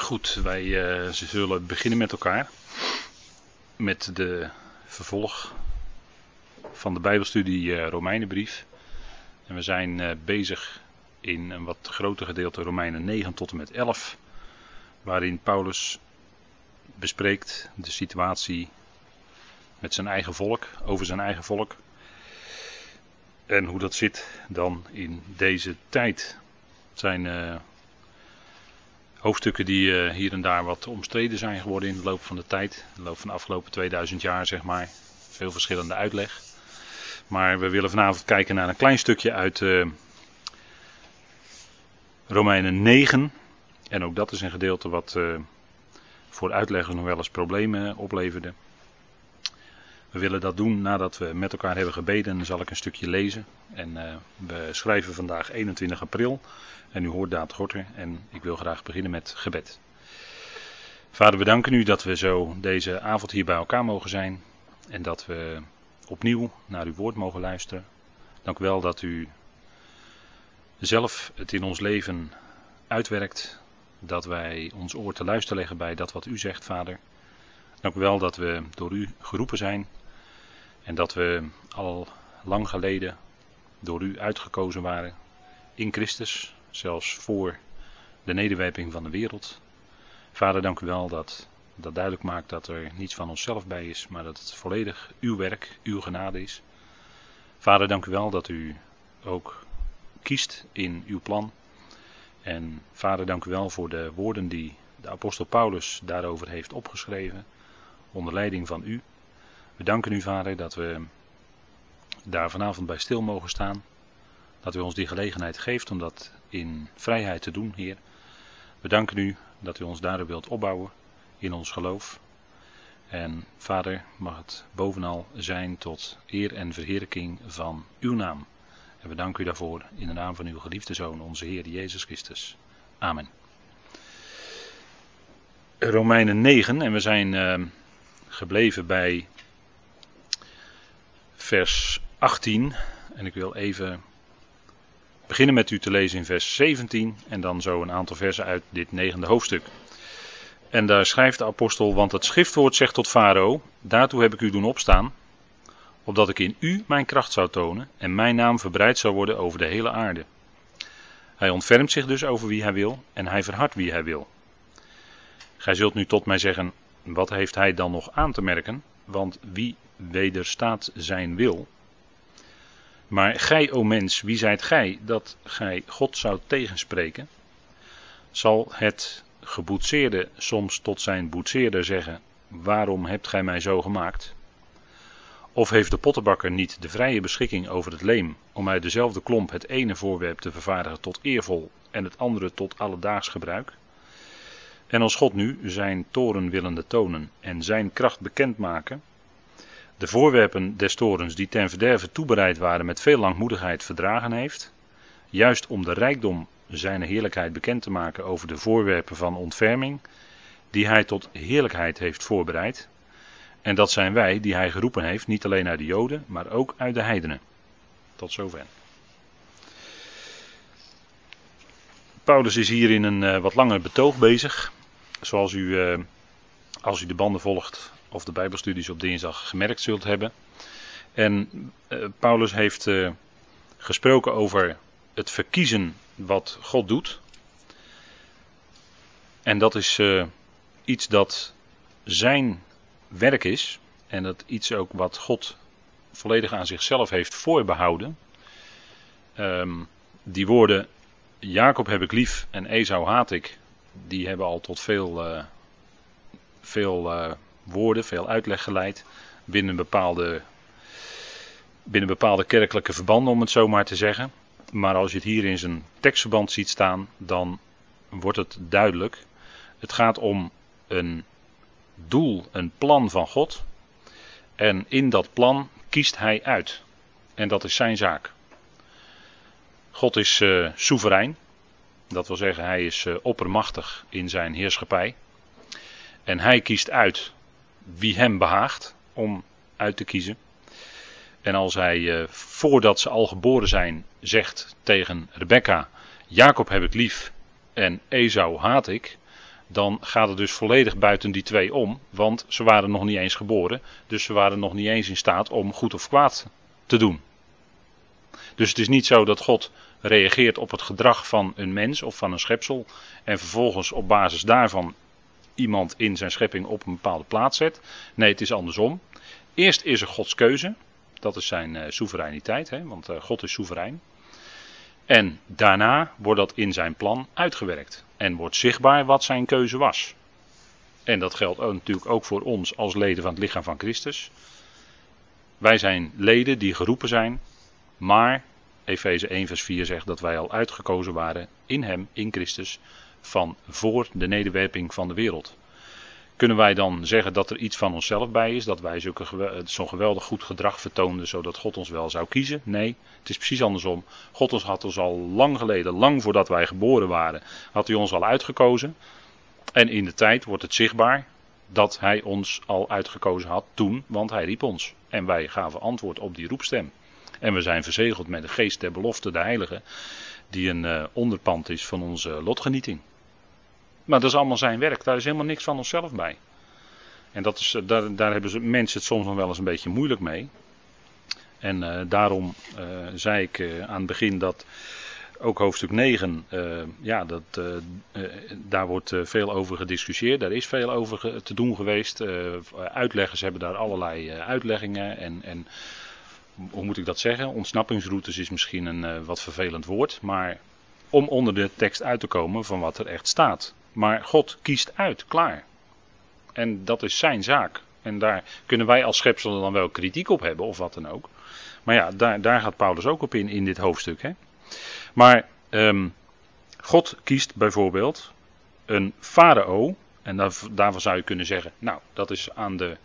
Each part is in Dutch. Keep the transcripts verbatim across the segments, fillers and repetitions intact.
Goed, wij uh, zullen beginnen met elkaar met de vervolg van de Bijbelstudie uh, Romeinenbrief. En we zijn uh, bezig in een wat groter gedeelte Romeinen negen tot en met elf, waarin Paulus bespreekt de situatie met zijn eigen volk, over zijn eigen volk. En hoe dat zit dan in deze tijd. Het zijn uh, hoofdstukken die uh, hier en daar wat omstreden zijn geworden in de loop van de tijd. In de loop van de afgelopen tweeduizend jaar, zeg maar. Veel verschillende uitleg. Maar we willen vanavond kijken naar een klein stukje uit uh, Romeinen negen. En ook dat is een gedeelte wat uh, voor uitleggers nog wel eens problemen opleverde. We willen dat doen nadat we met elkaar hebben gebeden. En dan zal ik een stukje lezen. En uh, we schrijven vandaag eenentwintig april. En u hoort Daad Gorter. En ik wil graag beginnen met gebed. Vader, we danken u dat we zo deze avond hier bij elkaar mogen zijn. En dat we opnieuw naar uw woord mogen luisteren. Dank u wel dat u zelf het in ons leven uitwerkt. Dat wij ons oor te luisteren leggen bij dat wat u zegt, Vader. Dank u wel dat we door u geroepen zijn. En dat we al lang geleden door u uitgekozen waren in Christus. Zelfs voor de nederwerping van de wereld. Vader, dank u wel dat dat duidelijk maakt dat er niets van onszelf bij is. Maar dat het volledig uw werk, uw genade is. Vader, dank u wel dat u ook kiest in uw plan. En Vader, dank u wel voor de woorden die de apostel Paulus daarover heeft opgeschreven. Onder leiding van u. We danken u, Vader, dat we daar vanavond bij stil mogen staan. Dat u ons die gelegenheid geeft om dat in vrijheid te doen, Heer. We danken u dat u ons daardoor wilt opbouwen in ons geloof. En Vader, mag het bovenal zijn tot eer en verheerlijking van uw naam. En we danken u daarvoor in de naam van uw geliefde Zoon, onze Heer Jezus Christus. Amen. Romeinen negen, en we zijn uh, gebleven bij vers achttien. En ik wil even beginnen met u te lezen in vers zeventien en dan zo een aantal versen uit dit negende hoofdstuk. En daar schrijft de apostel, want het schriftwoord zegt tot Farao, daartoe heb ik u doen opstaan, opdat ik in u mijn kracht zou tonen en mijn naam verbreid zou worden over de hele aarde. Hij ontfermt zich dus over wie hij wil en hij verhardt wie hij wil. Gij zult nu tot mij zeggen, wat heeft hij dan nog aan te merken, want wie wederstaat zijn wil? Maar gij, o mens, wie zijt gij, dat gij God zou tegenspreken? Zal het geboetseerde soms tot zijn boetseerder zeggen, waarom hebt gij mij zo gemaakt? Of heeft de pottenbakker niet de vrije beschikking over het leem, om uit dezelfde klomp het ene voorwerp te vervaardigen tot eervol en het andere tot alledaags gebruik? En als God nu zijn toren willende tonen en zijn kracht bekendmaken, de voorwerpen des torens die ten verderve toebereid waren met veel langmoedigheid verdragen heeft, juist om de rijkdom zijn heerlijkheid bekend te maken over de voorwerpen van ontferming, die hij tot heerlijkheid heeft voorbereid. En dat zijn wij die hij geroepen heeft, niet alleen uit de Joden, maar ook uit de heidenen. Tot zover. Paulus is hier in een uh, wat langer betoog bezig. Zoals u, uh, als u de banden volgt of de Bijbelstudies op dinsdag gemerkt zult hebben. En uh, Paulus heeft uh, gesproken over het verkiezen wat God doet. En dat is uh, iets dat zijn werk is. En dat iets ook wat God volledig aan zichzelf heeft voorbehouden. Um, die woorden, Jacob heb ik lief en Esau haat ik. Die hebben al tot veel, uh, veel uh, woorden, veel uitleg geleid. Binnen bepaalde, binnen bepaalde kerkelijke verbanden, om het zo maar te zeggen. Maar als je het hier in zijn tekstverband ziet staan, dan wordt het duidelijk. Het gaat om een doel, een plan van God. En in dat plan kiest hij uit. En dat is zijn zaak. God is uh, soeverein. Dat wil zeggen, hij is uh, oppermachtig in zijn heerschappij. En hij kiest uit wie hem behaagt om uit te kiezen. En als hij, uh, voordat ze al geboren zijn, zegt tegen Rebekka, Jacob heb ik lief en Esau haat ik, dan gaat het dus volledig buiten die twee om, want ze waren nog niet eens geboren, dus ze waren nog niet eens in staat om goed of kwaad te doen. Dus het is niet zo dat God reageert op het gedrag van een mens of van een schepsel en vervolgens op basis daarvan iemand in zijn schepping op een bepaalde plaats zet. Nee, het is andersom. Eerst is er Gods keuze, dat is zijn uh, soevereiniteit, hè, want uh, God is soeverein. En daarna wordt dat in zijn plan uitgewerkt en wordt zichtbaar wat zijn keuze was. En dat geldt ook, natuurlijk ook voor ons als leden van het lichaam van Christus. Wij zijn leden die geroepen zijn, maar Efeze één vers vier zegt dat wij al uitgekozen waren in hem, in Christus, van voor de nederwerping van de wereld. Kunnen wij dan zeggen dat er iets van onszelf bij is, dat wij zo'n geweldig goed gedrag vertoonden, zodat God ons wel zou kiezen? Nee, het is precies andersom. God ons had ons al lang geleden, lang voordat wij geboren waren, had hij ons al uitgekozen. En in de tijd wordt het zichtbaar dat hij ons al uitgekozen had toen, want hij riep ons. En wij gaven antwoord op die roepstem. En we zijn verzegeld met de geest der belofte, de heilige, die een uh, onderpand is van onze lotgenieting. Maar dat is allemaal zijn werk, daar is helemaal niks van onszelf bij. En dat is, daar, daar hebben ze, mensen het soms nog wel eens een beetje moeilijk mee. En uh, daarom uh, zei ik uh, aan het begin dat ook hoofdstuk negen, uh, ja, dat, uh, uh, daar wordt uh, veel over gediscussieerd. Daar is veel over ge, te doen geweest. Uh, uitleggers hebben daar allerlei uh, uitleggingen en... en hoe moet ik dat zeggen? Ontsnappingsroutes is misschien een uh, wat vervelend woord, maar om onder de tekst uit te komen van wat er echt staat. Maar God kiest uit, klaar. En dat is zijn zaak. En daar kunnen wij als schepselen dan wel kritiek op hebben of wat dan ook. Maar ja, daar, daar gaat Paulus ook op in, in dit hoofdstuk. Hè? Maar um, God kiest bijvoorbeeld een farao, en daar, daarvan zou je kunnen zeggen, nou, dat is aan de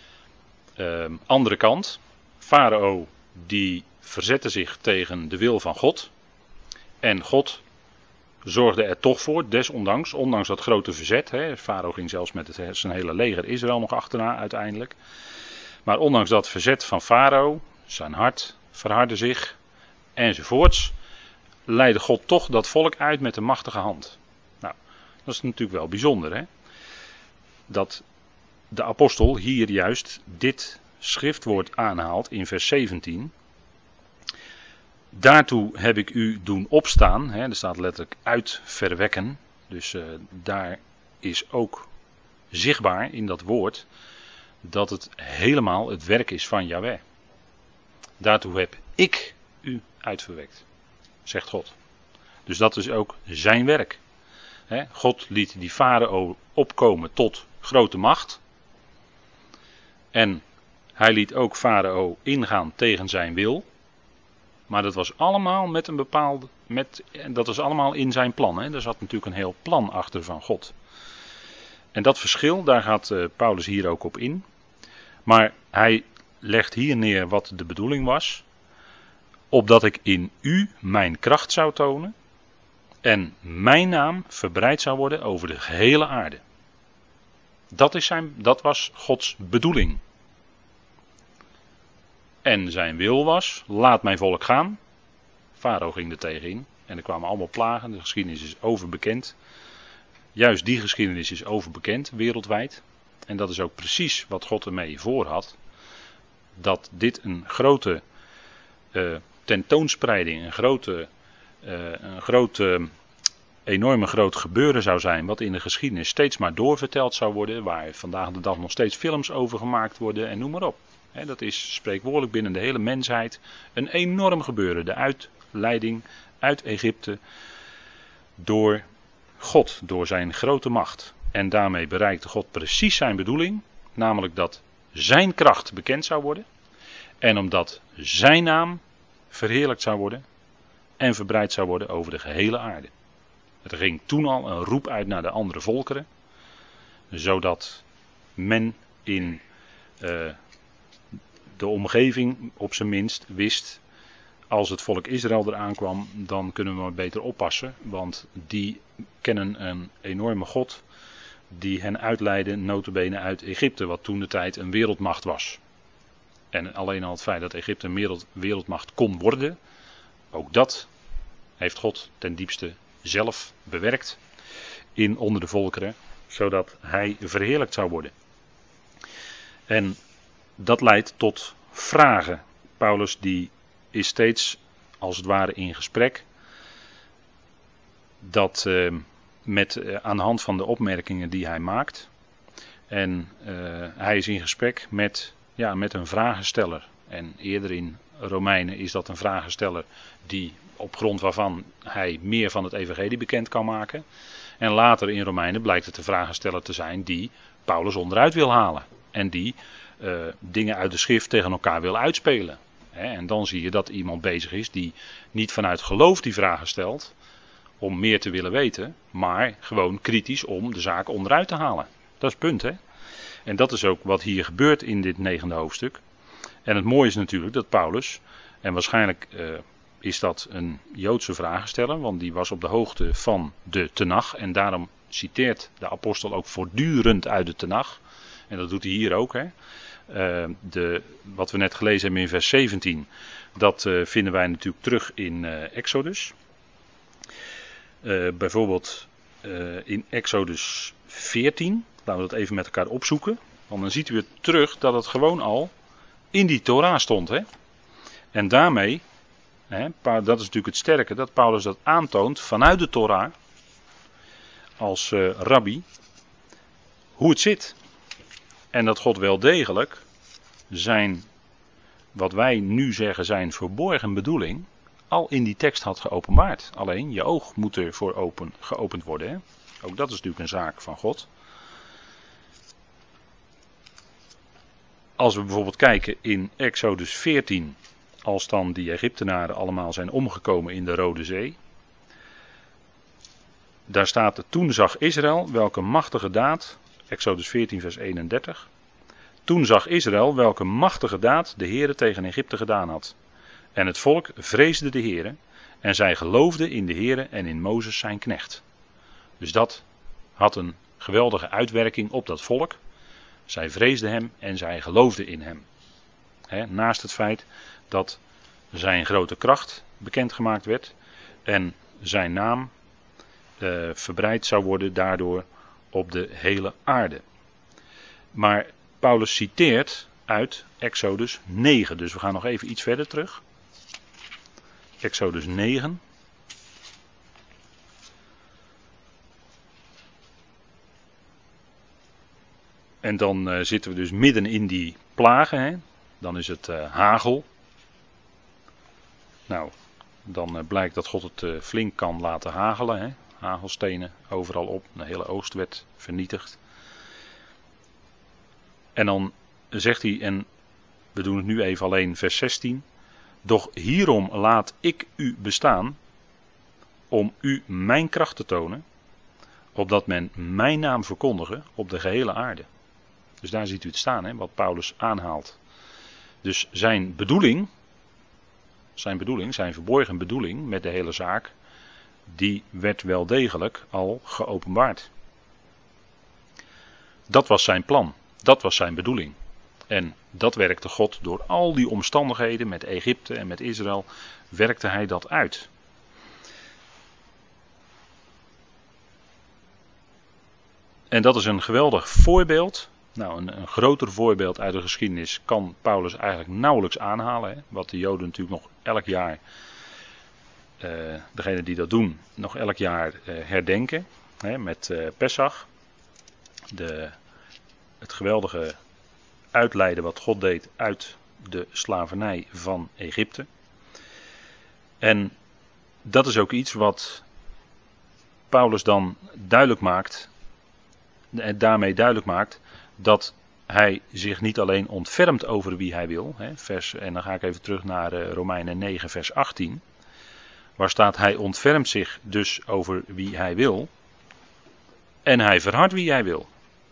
um, andere kant. Farao die verzette zich tegen de wil van God. En God zorgde er toch voor, desondanks, ondanks dat grote verzet. Hè, Farao ging zelfs met het, zijn hele leger Israël nog achterna uiteindelijk. Maar ondanks dat verzet van Farao, zijn hart verhardde zich enzovoorts, leidde God toch dat volk uit met een machtige hand. Nou, dat is natuurlijk wel bijzonder, hè. Dat de apostel hier juist dit schriftwoord aanhaalt in vers zeventien. Daartoe heb ik u doen opstaan. Hè, er staat letterlijk uitverwekken. Dus uh, daar is ook zichtbaar in dat woord dat het helemaal het werk is van Jahweh. Daartoe heb ik u uitverwekt, zegt God. Dus dat is ook zijn werk. Hè, God liet die farao opkomen tot grote macht. En hij liet ook farao ingaan tegen zijn wil. Maar dat was allemaal met een bepaalde, met, dat was allemaal in zijn plan. Hè. Er zat natuurlijk een heel plan achter van God. En dat verschil, daar gaat uh, Paulus hier ook op in. Maar hij legt hier neer wat de bedoeling was. Opdat ik in u mijn kracht zou tonen. En mijn naam verbreid zou worden over de gehele aarde. Dat, is zijn, dat was Gods bedoeling. En zijn wil was, laat mijn volk gaan. Farao ging er tegenin. En er kwamen allemaal plagen. De geschiedenis is overbekend. Juist die geschiedenis is overbekend wereldwijd. En dat is ook precies wat God ermee voor had. Dat dit een grote uh, tentoonspreiding, een grote, uh, een grote, enorme groot gebeuren zou zijn. Wat in de geschiedenis steeds maar doorverteld zou worden. Waar vandaag de dag nog steeds films over gemaakt worden en noem maar op. He, dat is spreekwoordelijk binnen de hele mensheid een enorm gebeuren. De uitleiding uit Egypte door God, door zijn grote macht. En daarmee bereikte God precies zijn bedoeling. Namelijk dat zijn kracht bekend zou worden. En omdat zijn naam verheerlijkt zou worden. En verbreid zou worden over de gehele aarde. Er ging toen al een roep uit naar de andere volkeren. Zodat men in uh, de omgeving op zijn minst wist. Als het volk Israël eraan kwam, dan kunnen we maar beter oppassen. Want die kennen een enorme God. Die hen uitleidde nota bene uit Egypte. Wat toen de tijd een wereldmacht was. En alleen al het feit dat Egypte een wereld, wereldmacht kon worden. Ook dat heeft God ten diepste zelf bewerkt. in onder de volkeren, zodat hij verheerlijkt zou worden. En dat leidt tot vragen. Paulus die is steeds als het ware in gesprek, dat uh, met, uh, aan de hand van de opmerkingen die hij maakt. En uh, hij is in gesprek met, ja, met een vragensteller. En eerder in Romeinen is dat een vragensteller die op grond waarvan hij meer van het evangelie bekend kan maken. En later in Romeinen blijkt het de vragensteller te zijn die Paulus onderuit wil halen. En die uh, dingen uit de schrift tegen elkaar wil uitspelen. He, en dan zie je dat iemand bezig is die niet vanuit geloof die vragen stelt om meer te willen weten, maar gewoon kritisch om de zaak onderuit te halen. Dat is het punt, hè. En dat is ook wat hier gebeurt in dit negende hoofdstuk. En het mooie is natuurlijk dat Paulus, en waarschijnlijk uh, is dat een Joodse vragensteller, want die was op de hoogte van de Tenach. En daarom citeert de apostel ook voortdurend uit de Tenach. En dat doet hij hier ook, hè. Uh, de, wat we net gelezen hebben in vers zeventien, dat uh, vinden wij natuurlijk terug in uh, Exodus. Uh, bijvoorbeeld uh, in Exodus veertien, laten we dat even met elkaar opzoeken. Want dan ziet u het terug dat het gewoon al in die Torah stond. Hè? En daarmee, hè, dat is natuurlijk het sterke, dat Paulus dat aantoont vanuit de Torah, als uh, rabbi, hoe het zit. En dat God wel degelijk zijn, wat wij nu zeggen zijn verborgen bedoeling, al in die tekst had geopenbaard. Alleen je oog moet ervoor open, geopend worden. Hè? Ook dat is natuurlijk een zaak van God. Als we bijvoorbeeld kijken in Exodus veertien, als dan die Egyptenaren allemaal zijn omgekomen in de Rode Zee. Daar staat, toen zag Israël welke machtige daad, Exodus veertien vers eenendertig. Toen zag Israël welke machtige daad de Heere tegen Egypte gedaan had. En het volk vreesde de Heere en zij geloofden in de Heere en in Mozes zijn knecht. Dus dat had een geweldige uitwerking op dat volk. Zij vreesden hem en zij geloofden in hem. He, naast het feit dat zijn grote kracht bekendgemaakt werd en zijn naam uh, verbreid zou worden daardoor op de hele aarde. Maar Paulus citeert uit Exodus negen, dus we gaan nog even iets verder terug. Exodus negen. En dan uh, zitten we dus midden in die plagen. Hè? Dan is het uh, hagel. Nou, dan uh, blijkt dat God het uh, flink kan laten hagelen. Hè? Hagelstenen overal op. De hele oost werd vernietigd. En dan zegt hij, en we doen het nu even alleen vers zestien. Doch hierom laat ik u bestaan, om u mijn kracht te tonen, opdat men mijn naam verkondige op de gehele aarde. Dus daar ziet u het staan, hè, wat Paulus aanhaalt. Dus zijn bedoeling, zijn bedoeling, zijn verborgen bedoeling met de hele zaak, die werd wel degelijk al geopenbaard. Dat was zijn plan, dat was zijn bedoeling. En dat werkte God door al die omstandigheden met Egypte en met Israël, werkte hij dat uit. En dat is een geweldig voorbeeld. Nou, een, een groter voorbeeld uit de geschiedenis kan Paulus eigenlijk nauwelijks aanhalen. Hè, wat de Joden natuurlijk nog elk jaar, uh, degenen die dat doen, nog elk jaar uh, herdenken. Hè, met uh, Pesach. De, het geweldige uitleiden wat God deed uit de slavernij van Egypte. En dat is ook iets wat Paulus dan duidelijk maakt, en daarmee duidelijk maakt dat hij zich niet alleen ontfermt over wie hij wil. Hè, vers, en dan ga ik even terug naar uh, Romeinen negen vers achttien. Waar staat, hij ontfermt zich dus over wie hij wil. En hij verhardt wie hij wil.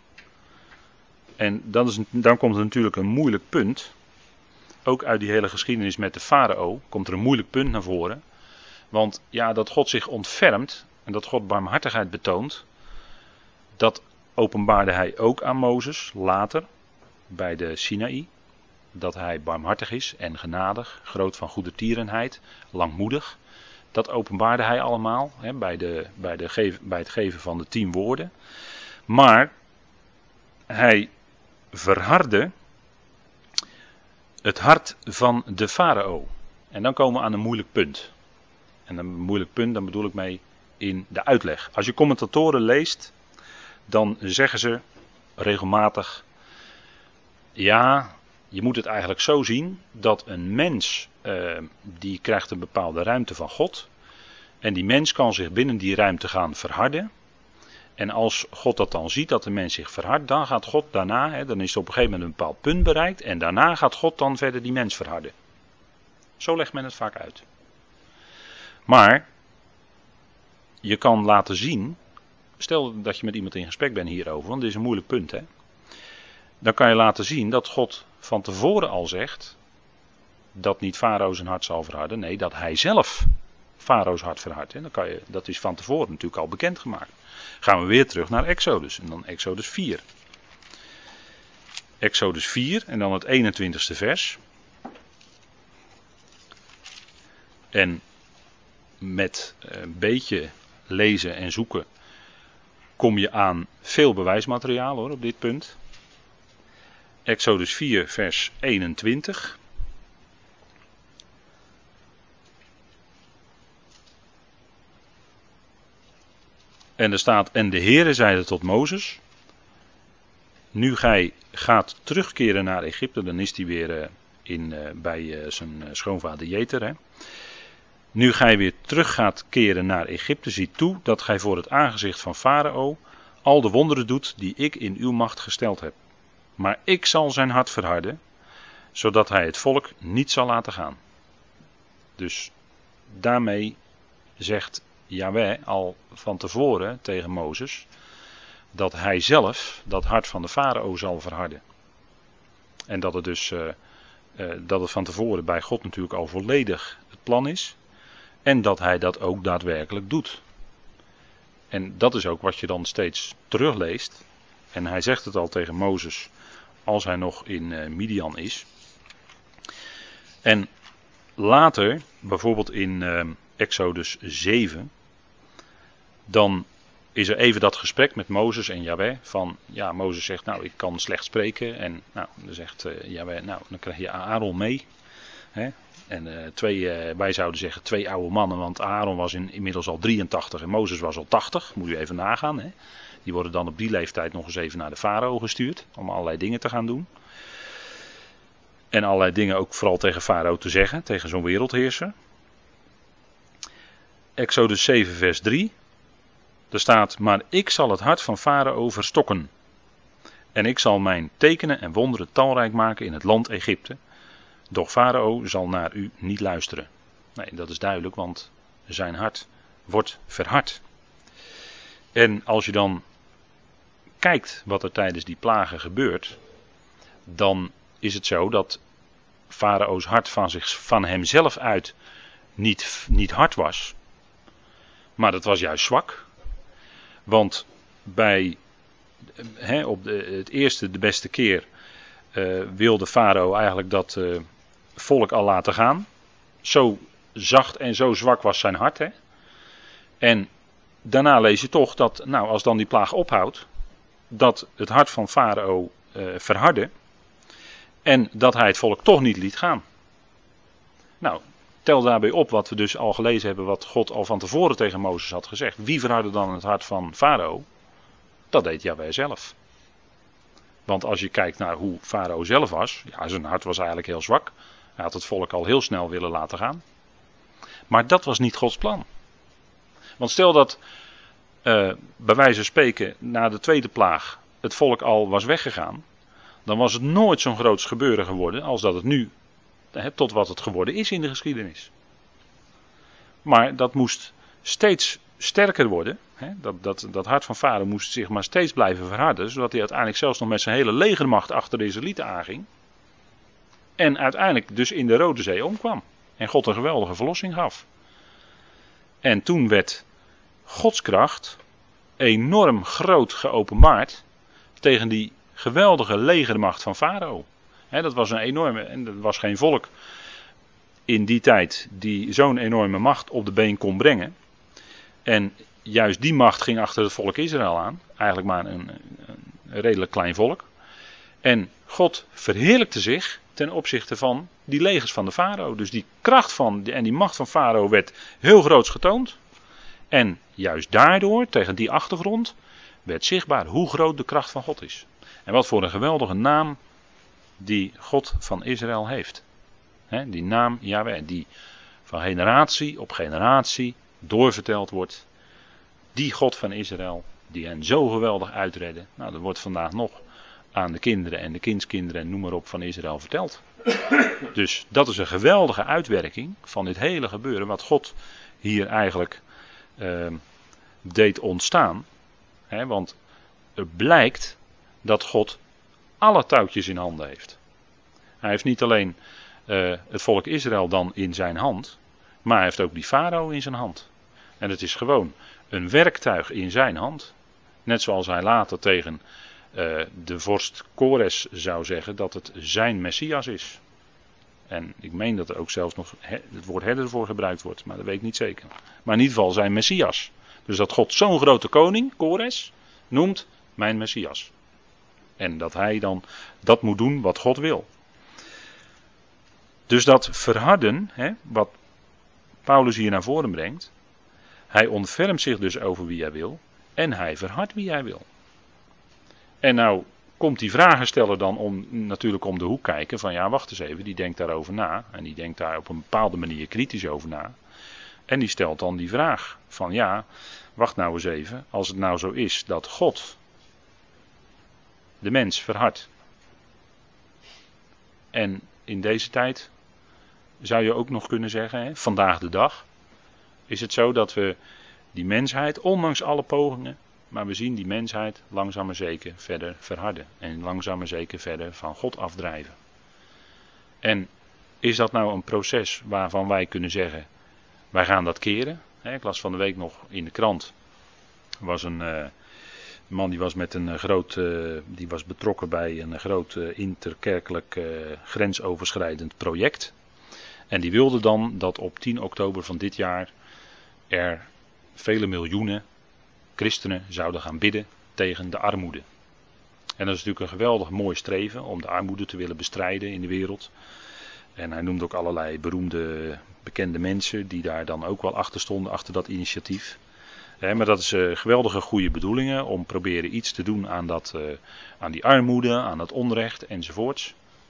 En dan, is, dan komt er natuurlijk een moeilijk punt. Ook uit die hele geschiedenis met de farao komt er een moeilijk punt naar voren. Want ja, dat God zich ontfermt en dat God barmhartigheid betoont, dat openbaarde hij ook aan Mozes later bij de Sinaï. Dat hij barmhartig is en genadig, groot van goedertierenheid, langmoedig. Dat openbaarde hij allemaal hè, bij, de, bij, de geven, bij het geven van de tien woorden. Maar hij verhardde het hart van de farao. En dan komen we aan een moeilijk punt. En een moeilijk punt, dan bedoel ik mee in de uitleg. Als je commentatoren leest, dan zeggen ze regelmatig, ja, je moet het eigenlijk zo zien dat een mens, uh, die krijgt een bepaalde ruimte van God. En die mens kan zich binnen die ruimte gaan verharden. En als God dat dan ziet, dat de mens zich verhardt, dan gaat God daarna, hè, dan is er op een gegeven moment een bepaald punt bereikt. En daarna gaat God dan verder die mens verharden. Zo legt men het vaak uit. Maar je kan laten zien, stel dat je met iemand in gesprek bent hierover, want dit is een moeilijk punt, hè. Dan kan je laten zien dat God van tevoren al zegt dat niet Farao zijn hart zal verharden. Nee, dat hij zelf Farao's hart verhardt. Hè. Dan kan je, dat is van tevoren natuurlijk al bekendgemaakt. Gaan we weer terug naar Exodus. En dan Exodus vier. Exodus vier en dan het eenentwintigste vers. En met een beetje lezen en zoeken kom je aan veel bewijsmateriaal hoor, op dit punt. Exodus vier vers eenentwintig. En er staat, en de Heere zeide tot Mozes, nu gij gaat terugkeren naar Egypte, dan is hij weer uh, in, uh, bij uh, zijn uh, schoonvader Jeter. Hè. Nu gij weer terug gaat keren naar Egypte, zie toe dat gij voor het aangezicht van Farao al de wonderen doet die ik in uw macht gesteld heb. Maar ik zal zijn hart verharden, zodat hij het volk niet zal laten gaan. Dus daarmee zegt Jahweh al van tevoren tegen Mozes dat hij zelf dat hart van de farao zal verharden. En dat het dus uh, uh, dat het van tevoren bij God natuurlijk al volledig het plan is. En dat hij dat ook daadwerkelijk doet. En dat is ook wat je dan steeds terugleest. En hij zegt het al tegen Mozes als hij nog in uh, Midian is. En later, bijvoorbeeld in uh, Exodus zeven, dan is er even dat gesprek met Mozes en Jahweh. Van, ja, Mozes zegt, nou, ik kan slecht spreken. En nou, dan zegt uh, Jahweh, nou, dan krijg je Aaron mee. Hè? En uh, twee, uh, wij zouden zeggen twee oude mannen, want Aaron was in, inmiddels al drieëntachtig en Mozes was al tachtig. Moet u even nagaan. Hè? Die worden dan op die leeftijd nog eens even naar de farao gestuurd. Om allerlei dingen te gaan doen. En allerlei dingen ook vooral tegen farao te zeggen. Tegen zo'n wereldheerser. Exodus zeven vers drie. Er staat, maar ik zal het hart van Farao verstokken. En ik zal mijn tekenen en wonderen talrijk maken in het land Egypte. Doch Farao zal naar u niet luisteren. Nee, dat is duidelijk, want zijn hart wordt verhard. En als je dan kijkt wat er tijdens die plagen gebeurt, dan is het zo dat Farao's hart van, zich, van hemzelf uit niet, niet hard was. Maar dat was juist zwak. Want bij he, op de, het eerste, de beste keer, uh, wilde Farao eigenlijk dat uh, volk al laten gaan. Zo zacht en zo zwak was zijn hart. Hè. En daarna lees je toch dat, nou, als dan die plaag ophoudt, dat het hart van Farao uh, verhardde. En dat hij het volk toch niet liet gaan. Nou, tel daarbij op wat we dus al gelezen hebben, wat God al van tevoren tegen Mozes had gezegd. Wie verhardde dan het hart van Farao? Dat deed Jahweh zelf. Want als je kijkt naar hoe Farao zelf was, ja, zijn hart was eigenlijk heel zwak. Hij had het volk al heel snel willen laten gaan. Maar dat was niet Gods plan. Want stel dat, uh, bij wijze van spreken, na de tweede plaag het volk al was weggegaan, dan was het nooit zo'n groots gebeuren geworden als dat het nu, hè, tot wat het geworden is in de geschiedenis. Maar dat moest steeds sterker worden. Hè, dat, dat, dat hart van Farao moest zich maar steeds blijven verharden, zodat hij uiteindelijk zelfs nog met zijn hele legermacht achter de Israëlieten aanging. En uiteindelijk dus in de Rode Zee omkwam. En God een geweldige verlossing gaf. En toen werd Gods kracht enorm groot geopenbaard tegen die geweldige legermacht van Farao. He, dat was een enorme, en dat was geen volk in die tijd die zo'n enorme macht op de been kon brengen. En juist die macht ging achter het volk Israël aan. Eigenlijk maar een, een redelijk klein volk. En God verheerlijkte zich ten opzichte van die legers van de farao. Dus die kracht van en die macht van farao werd heel groots getoond. En juist daardoor, tegen die achtergrond, werd zichtbaar hoe groot de kracht van God is. En wat voor een geweldige naam die God van Israël heeft. He, die naam Yahweh, die van generatie op generatie doorverteld wordt. Die God van Israël, die hen zo geweldig uitredde. Nou, dat wordt vandaag nog aan de kinderen en de kindskinderen en noem maar op van Israël verteld. Dus dat is een geweldige uitwerking van dit hele gebeuren wat God hier eigenlijk uh, deed ontstaan. He, want het blijkt dat God alle touwtjes in handen heeft. Hij heeft niet alleen uh, het volk Israël dan in zijn hand, maar hij heeft ook die farao in zijn hand. En het is gewoon een werktuig in zijn hand. Net zoals hij later tegen uh, de vorst Kores zou zeggen dat het zijn Messias is. En ik meen dat er ook zelfs nog he, het woord herder voor gebruikt wordt, maar dat weet ik niet zeker. Maar in ieder geval zijn Messias. Dus dat God zo'n grote koning, Kores, noemt mijn Messias. En dat hij dan dat moet doen wat God wil. Dus dat verharden, hè, wat Paulus hier naar voren brengt. Hij ontfermt zich dus over wie hij wil. En hij verhardt wie hij wil. En nou komt die vragensteller dan om, natuurlijk om de hoek kijken. Van ja, wacht eens even, die denkt daarover na. En die denkt daar op een bepaalde manier kritisch over na. En die stelt dan die vraag. Van ja, wacht nou eens even. Als het nou zo is dat God de mens verhardt. En in deze tijd zou je ook nog kunnen zeggen, hè, vandaag de dag, is het zo dat we die mensheid, ondanks alle pogingen, maar we zien die mensheid langzaam maar zeker verder verharden. En langzaam maar zeker verder van God afdrijven. En is dat nou een proces waarvan wij kunnen zeggen, wij gaan dat keren? Hè, ik las van de week nog in de krant, was een... Uh, Een man die was met een groot, uh, die was betrokken bij een groot uh, interkerkelijk uh, grensoverschrijdend project. En die wilde dan dat op tien oktober van dit jaar er vele miljoenen christenen zouden gaan bidden tegen de armoede. En dat is natuurlijk een geweldig mooi streven om de armoede te willen bestrijden in de wereld. En hij noemde ook allerlei beroemde, bekende mensen die daar dan ook wel achter stonden, achter dat initiatief. He, maar dat is uh, geweldige goede bedoelingen om proberen iets te doen aan, dat, uh, aan die armoede, aan dat onrecht enzovoorts.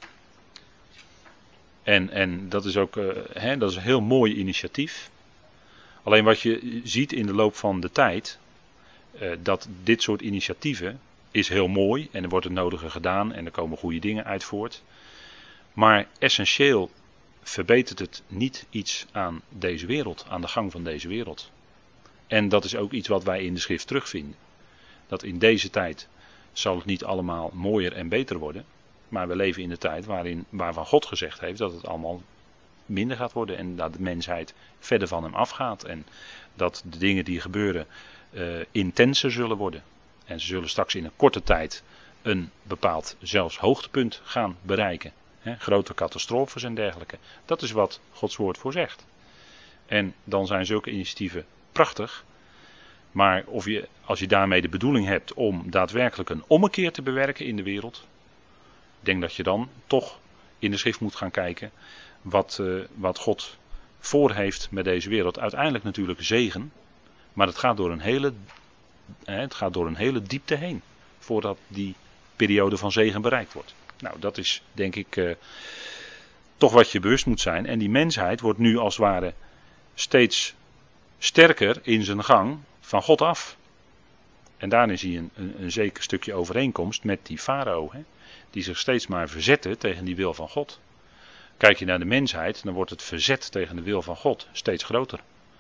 En, en dat is ook uh, he, dat is een heel mooi initiatief. Alleen wat je ziet in de loop van de tijd, uh, dat dit soort initiatieven is heel mooi en er wordt het nodige gedaan en er komen goede dingen uit voort. Maar essentieel verbetert het niet iets aan deze wereld, aan de gang van deze wereld. En dat is ook iets wat wij in de schrift terugvinden. Dat in deze tijd zal het niet allemaal mooier en beter worden. Maar we leven in de tijd waarin, waarvan God gezegd heeft dat het allemaal minder gaat worden. En dat de mensheid verder van hem afgaat. En dat de dingen die gebeuren uh, intenser zullen worden. En ze zullen straks in een korte tijd een bepaald zelfs hoogtepunt gaan bereiken. He, grote catastrofes en dergelijke. Dat is wat Gods woord voorzegt. En dan zijn zulke initiatieven prachtig, maar of je, als je daarmee de bedoeling hebt om daadwerkelijk een ommekeer te bewerken in de wereld, ik denk dat je dan toch in de schrift moet gaan kijken wat, uh, wat God voor heeft met deze wereld. Uiteindelijk natuurlijk zegen, maar het gaat door een hele, eh, het gaat door een hele diepte heen voordat die periode van zegen bereikt wordt. Nou, dat is denk ik uh, toch wat je bewust moet zijn. En die mensheid wordt nu als het ware steeds sterker in zijn gang van God af. En daarin zie je een, een, een zeker stukje overeenkomst met die farao, hè, die zich steeds maar verzette tegen die wil van God. Kijk je naar de mensheid, dan wordt het verzet tegen de wil van God steeds groter.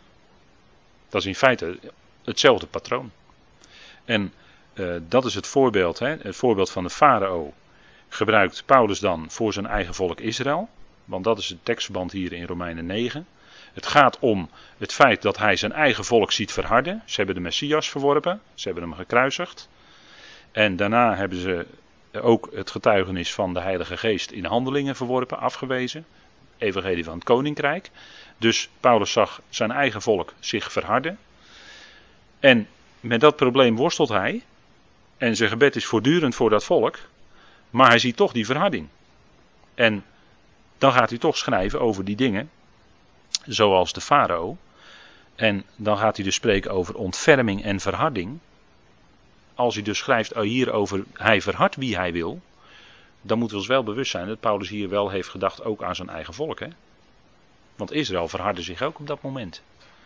Dat is in feite hetzelfde patroon. En uh, dat is het voorbeeld, hè, het voorbeeld van de farao gebruikt Paulus dan voor zijn eigen volk Israël. Want dat is het tekstverband hier in Romeinen negen. Het gaat om het feit dat hij zijn eigen volk ziet verharden. Ze hebben de Messias verworpen, ze hebben hem gekruisigd. En daarna hebben ze ook het getuigenis van de Heilige Geest in handelingen verworpen, afgewezen. evangelie van het koninkrijk. Dus Paulus zag zijn eigen volk zich verharden. En met dat probleem worstelt hij. En zijn gebed is voortdurend voor dat volk. Maar hij ziet toch die verharding. En dan gaat hij toch schrijven over die dingen. Zoals de farao. En dan gaat hij dus spreken over ontferming en verharding. Als hij dus schrijft hier over hij verhardt wie hij wil. Dan moeten we ons wel bewust zijn dat Paulus hier wel heeft gedacht ook aan zijn eigen volk. Hè? Want Israël verhardde zich ook op dat moment.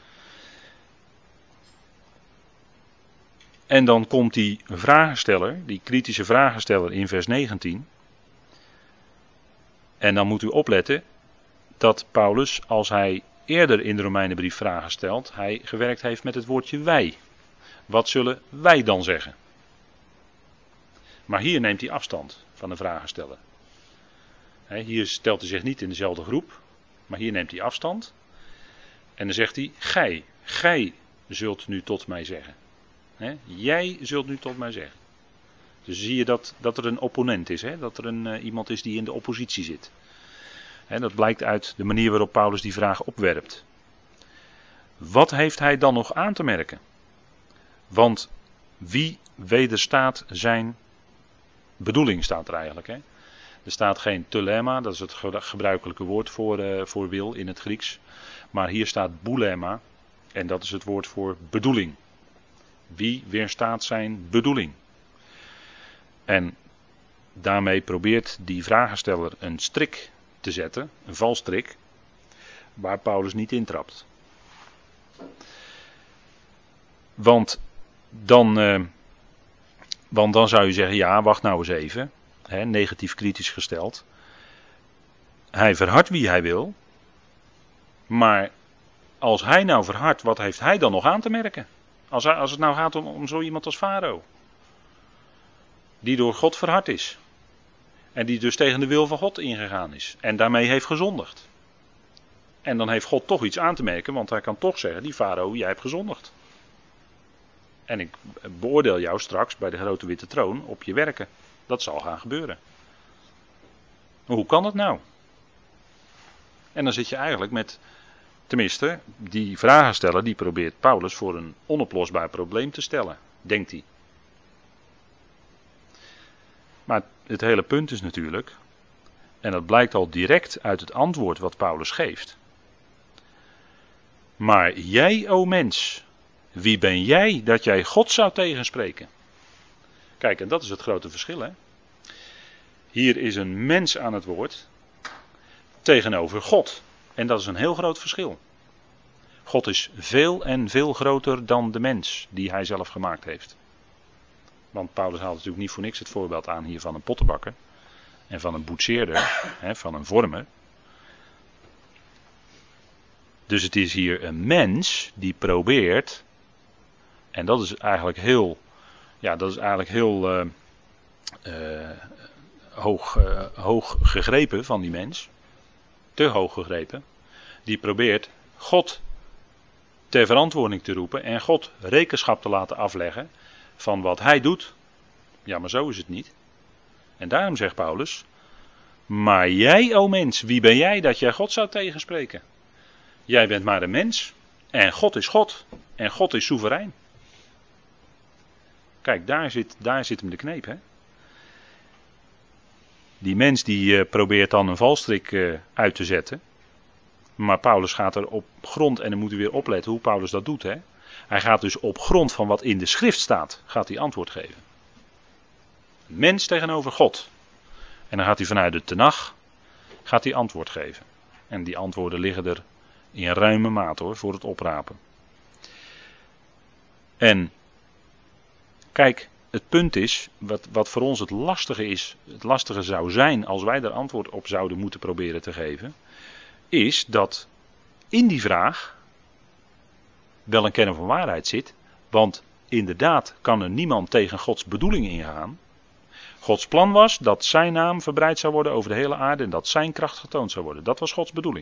En dan komt die vragensteller, die kritische vragensteller in vers negentien. En dan moet u opletten dat Paulus, als hij eerder in de Romeinenbrief vragen stelt, hij gewerkt heeft met het woordje wij. Wat zullen wij dan zeggen? Maar hier neemt hij afstand van de vragensteller. Hier stelt hij zich niet in dezelfde groep, maar hier neemt hij afstand. En dan zegt hij, gij, gij zult nu tot mij zeggen. He, jij zult nu tot mij zeggen. Dus zie je dat, dat er een opponent is, he? Dat er een, uh, iemand is die in de oppositie zit. He, dat blijkt uit de manier waarop Paulus die vraag opwerpt. Wat heeft hij dan nog aan te merken? Want wie wederstaat zijn bedoeling, staat er eigenlijk. He? Er staat geen telema, dat is het gebruikelijke woord voor, uh, voor wil in het Grieks. Maar hier staat boulema en dat is het woord voor bedoeling. Wie weerstaat zijn bedoeling? En daarmee probeert die vragensteller een strik te zetten, een valstrik, waar Paulus niet intrapt. Want dan, uh, want dan zou je zeggen, ja, wacht nou eens even, hè, negatief kritisch gesteld. Hij verhardt wie hij wil, maar als hij nou verhardt, wat heeft hij dan nog aan te merken? Als, hij, als het nou gaat om, om zo iemand als Farao. Die door God verhard is. En die dus tegen de wil van God ingegaan is. En daarmee heeft gezondigd. En dan heeft God toch iets aan te merken. Want hij kan toch zeggen, die Farao, jij hebt gezondigd. En ik beoordeel jou straks bij de grote witte troon op je werken. Dat zal gaan gebeuren. Maar hoe kan dat nou? En dan zit je eigenlijk met... Tenminste, die vragensteller die probeert Paulus voor een onoplosbaar probleem te stellen, denkt hij. Maar het hele punt is natuurlijk, en dat blijkt al direct uit het antwoord wat Paulus geeft. Maar jij, o mens, wie ben jij dat jij God zou tegenspreken? Kijk, en dat is het grote verschil, hè. Hier is een mens aan het woord tegenover God. En dat is een heel groot verschil. God is veel en veel groter dan de mens die hij zelf gemaakt heeft. Want Paulus haalt natuurlijk niet voor niks het voorbeeld aan hier van een pottenbakker. En van een boetseerder, hè, van een vormer. Dus het is hier een mens die probeert. En dat is eigenlijk heel, ja, dat is eigenlijk heel uh, uh, hoog, uh, hoog gegrepen van die mens. Te hoog gegrepen. Die probeert God ter verantwoording te roepen en God rekenschap te laten afleggen van wat hij doet. Ja, maar zo is het niet. En daarom zegt Paulus, maar jij, o mens, wie ben jij dat jij God zou tegenspreken? Jij bent maar een mens en God is God en God is soeverein. Kijk, daar zit, daar zit hem de kneep, hè. Die mens die uh, probeert dan een valstrik uh, uit te zetten. Maar Paulus gaat er op grond, en dan moet u weer opletten hoe Paulus dat doet. Hè? Hij gaat dus op grond van wat in de schrift staat, gaat hij antwoord geven. Mens tegenover God. En dan gaat hij vanuit de Tenach, gaat hij antwoord geven. En die antwoorden liggen er in ruime mate hoor, voor het oprapen. En kijk, het punt is, wat, wat voor ons het lastige is, het lastige zou zijn als wij er antwoord op zouden moeten proberen te geven, is dat in die vraag wel een kern van waarheid zit. Want inderdaad kan er niemand tegen Gods bedoeling ingaan. Gods plan was dat zijn naam verbreid zou worden over de hele aarde en dat zijn kracht getoond zou worden. Dat was Gods bedoeling.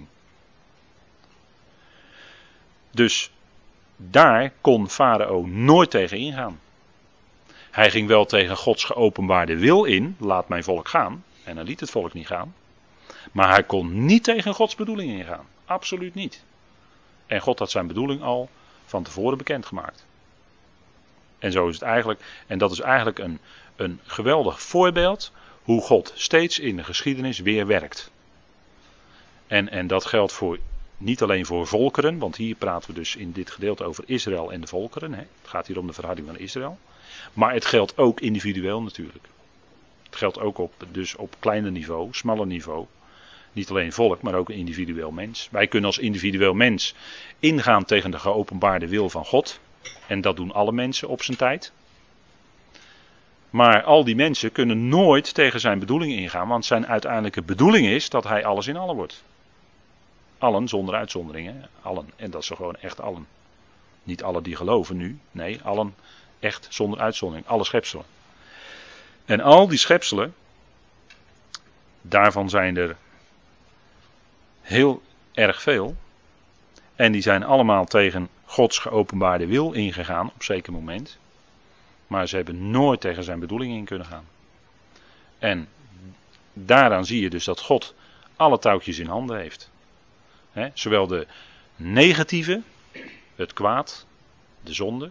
Dus daar kon Farao nooit tegen ingaan. Hij ging wel tegen Gods geopenbaarde wil in, laat mijn volk gaan. En hij liet het volk niet gaan. Maar hij kon niet tegen Gods bedoeling ingaan. Absoluut niet. En God had zijn bedoeling al van tevoren bekendgemaakt. En zo is het eigenlijk, en dat is eigenlijk een, een geweldig voorbeeld hoe God steeds in de geschiedenis weer werkt. En, en dat geldt voor, niet alleen voor volkeren, want hier praten we dus in dit gedeelte over Israël en de volkeren. Hè. Het gaat hier om de verharding van Israël. Maar het geldt ook individueel natuurlijk. Het geldt ook op, dus op kleiner niveau, smaller niveau. Niet alleen volk, maar ook een individueel mens. Wij kunnen als individueel mens ingaan tegen de geopenbaarde wil van God. En dat doen alle mensen op zijn tijd. Maar al die mensen kunnen nooit tegen zijn bedoeling ingaan, want zijn uiteindelijke bedoeling is dat hij alles in allen wordt. Allen zonder uitzonderingen, allen. En dat is gewoon echt allen. Niet alle die geloven nu, nee, allen echt zonder uitzondering, alle schepselen. En al die schepselen, daarvan zijn er heel erg veel. En die zijn allemaal tegen Gods geopenbaarde wil ingegaan op een zeker moment. Maar ze hebben nooit tegen zijn bedoeling in kunnen gaan. En daaraan zie je dus dat God alle touwtjes in handen heeft. He, zowel de negatieve, het kwaad, de zonde.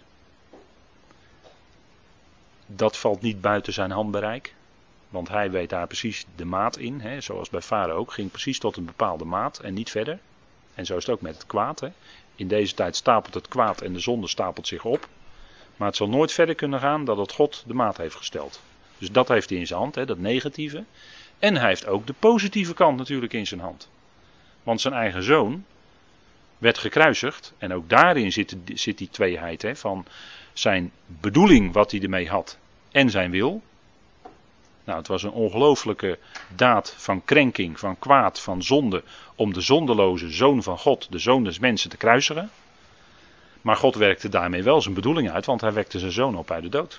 Dat valt niet buiten zijn handbereik. Want hij weet daar precies de maat in. He, zoals bij Farao ook. Ging precies tot een bepaalde maat en niet verder. En zo is het ook met het kwaad. He. In deze tijd stapelt het kwaad en de zonde stapelt zich op. Maar het zal nooit verder kunnen gaan dan dat God de maat heeft gesteld. Dus dat heeft hij in zijn hand, he, dat negatieve. En hij heeft ook de positieve kant natuurlijk in zijn hand. Want zijn eigen zoon werd gekruisigd. En ook daarin zit, zit die tweeheid he, van zijn bedoeling wat hij ermee had en zijn wil. Nou, het was een ongelooflijke daad van krenking, van kwaad, van zonde, om de zondeloze zoon van God, de zoon des mensen, te kruisigen. Maar God werkte daarmee wel zijn bedoeling uit, want hij wekte zijn zoon op uit de dood.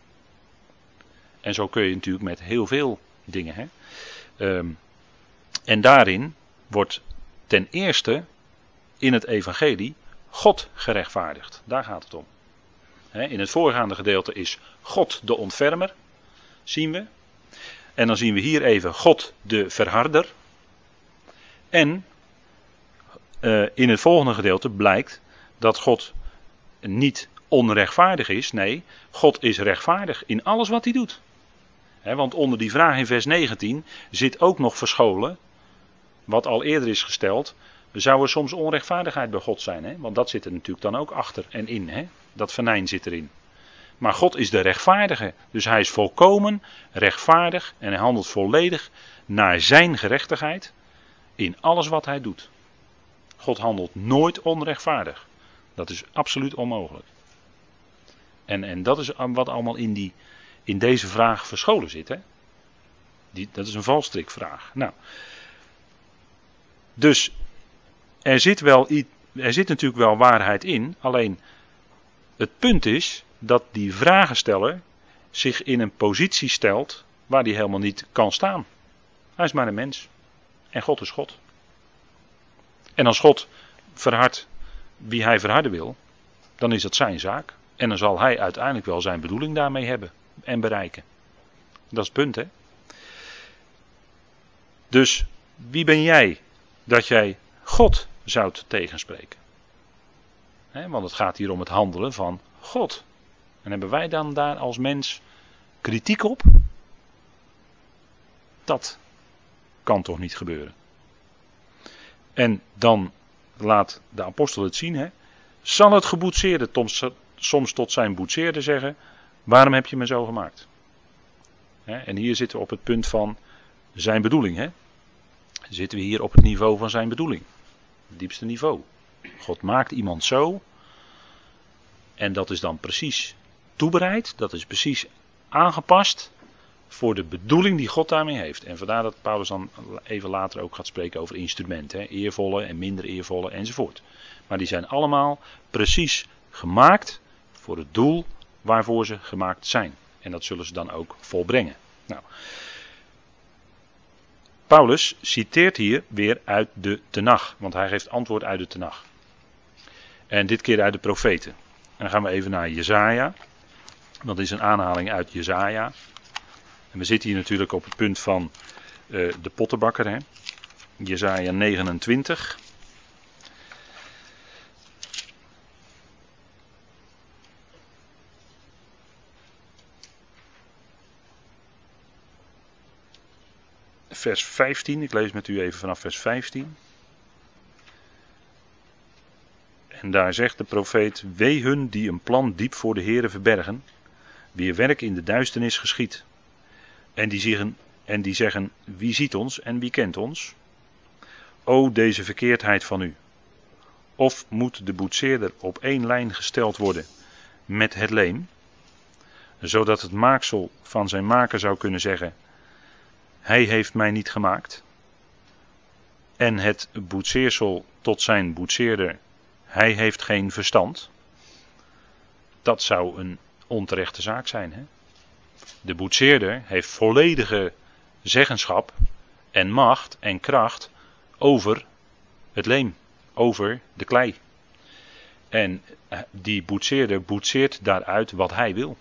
En zo kun je natuurlijk met heel veel dingen. Hè. Um, en daarin wordt ten eerste in het evangelie God gerechtvaardigd. Daar gaat het om. He, in het voorgaande gedeelte is God de ontfermer, zien we. En dan zien we hier even God de verharder. En uh, in het volgende gedeelte blijkt dat God niet onrechtvaardig is. Nee, God is rechtvaardig in alles wat hij doet. He, want onder die vraag in vers negentien zit ook nog verscholen, wat al eerder is gesteld, zou er soms onrechtvaardigheid bij God zijn. He? Want dat zit er natuurlijk dan ook achter en in. He? Dat venijn zit erin. Maar God is de rechtvaardige. Dus hij is volkomen rechtvaardig en hij handelt volledig naar zijn gerechtigheid in alles wat hij doet. God handelt nooit onrechtvaardig. Dat is absoluut onmogelijk. En, en dat is wat allemaal in, die, in deze vraag verscholen zit. Hè? Die, dat is een valstrikvraag. Nou, dus er zit, wel, er zit natuurlijk wel waarheid in. Alleen het punt is dat die vragensteller zich in een positie stelt waar hij helemaal niet kan staan. Hij is maar een mens. En God is God. En als God verhardt wie hij verharden wil, dan is dat zijn zaak. En dan zal hij uiteindelijk wel zijn bedoeling daarmee hebben en bereiken. Dat is het punt, hè. Dus wie ben jij dat jij God zou tegenspreken? He, want het gaat hier om het handelen van God. En hebben wij dan daar als mens kritiek op? Dat kan toch niet gebeuren. En dan laat de apostel het zien. Hè? Zal het geboetseerde soms tot zijn boetseerde zeggen, waarom heb je me zo gemaakt? Hè? En hier zitten we op het punt van zijn bedoeling. Hè? Zitten we hier op het niveau van zijn bedoeling. Het diepste niveau. God maakt iemand zo. En dat is dan precies toebereid. Dat is precies aangepast voor de bedoeling die God daarmee heeft. En vandaar dat Paulus dan even later ook gaat spreken over instrumenten. Hè? Eervolle en minder eervolle enzovoort. Maar die zijn allemaal precies gemaakt voor het doel waarvoor ze gemaakt zijn. En dat zullen ze dan ook volbrengen. Nou, Paulus citeert hier weer uit de Tenach. Want hij geeft antwoord uit de Tenach. En dit keer uit de profeten. En dan gaan we even naar Jesaja. Dat is een aanhaling uit Jesaja. En we zitten hier natuurlijk op het punt van uh, de pottenbakker. Hè? Jesaja negenentwintig. Vers vijftien, ik lees met u even vanaf vers vijftien. En daar zegt de profeet: wee hun die een plan diep voor de Heere verbergen, wier werk in de duisternis geschiedt. En die zeggen, en die zeggen, wie ziet ons en wie kent ons? O, deze verkeerdheid van u. Of moet de boetseerder op één lijn gesteld worden met het leem, zodat het maaksel van zijn maker zou kunnen zeggen: hij heeft mij niet gemaakt. En het boetseersel tot zijn boetseerder: hij heeft geen verstand. Dat zou een onterechte zaak zijn. Hè? De boetseerder heeft volledige zeggenschap en macht en kracht over het leem, over de klei. En die boetseerder boetseert daaruit wat hij wil.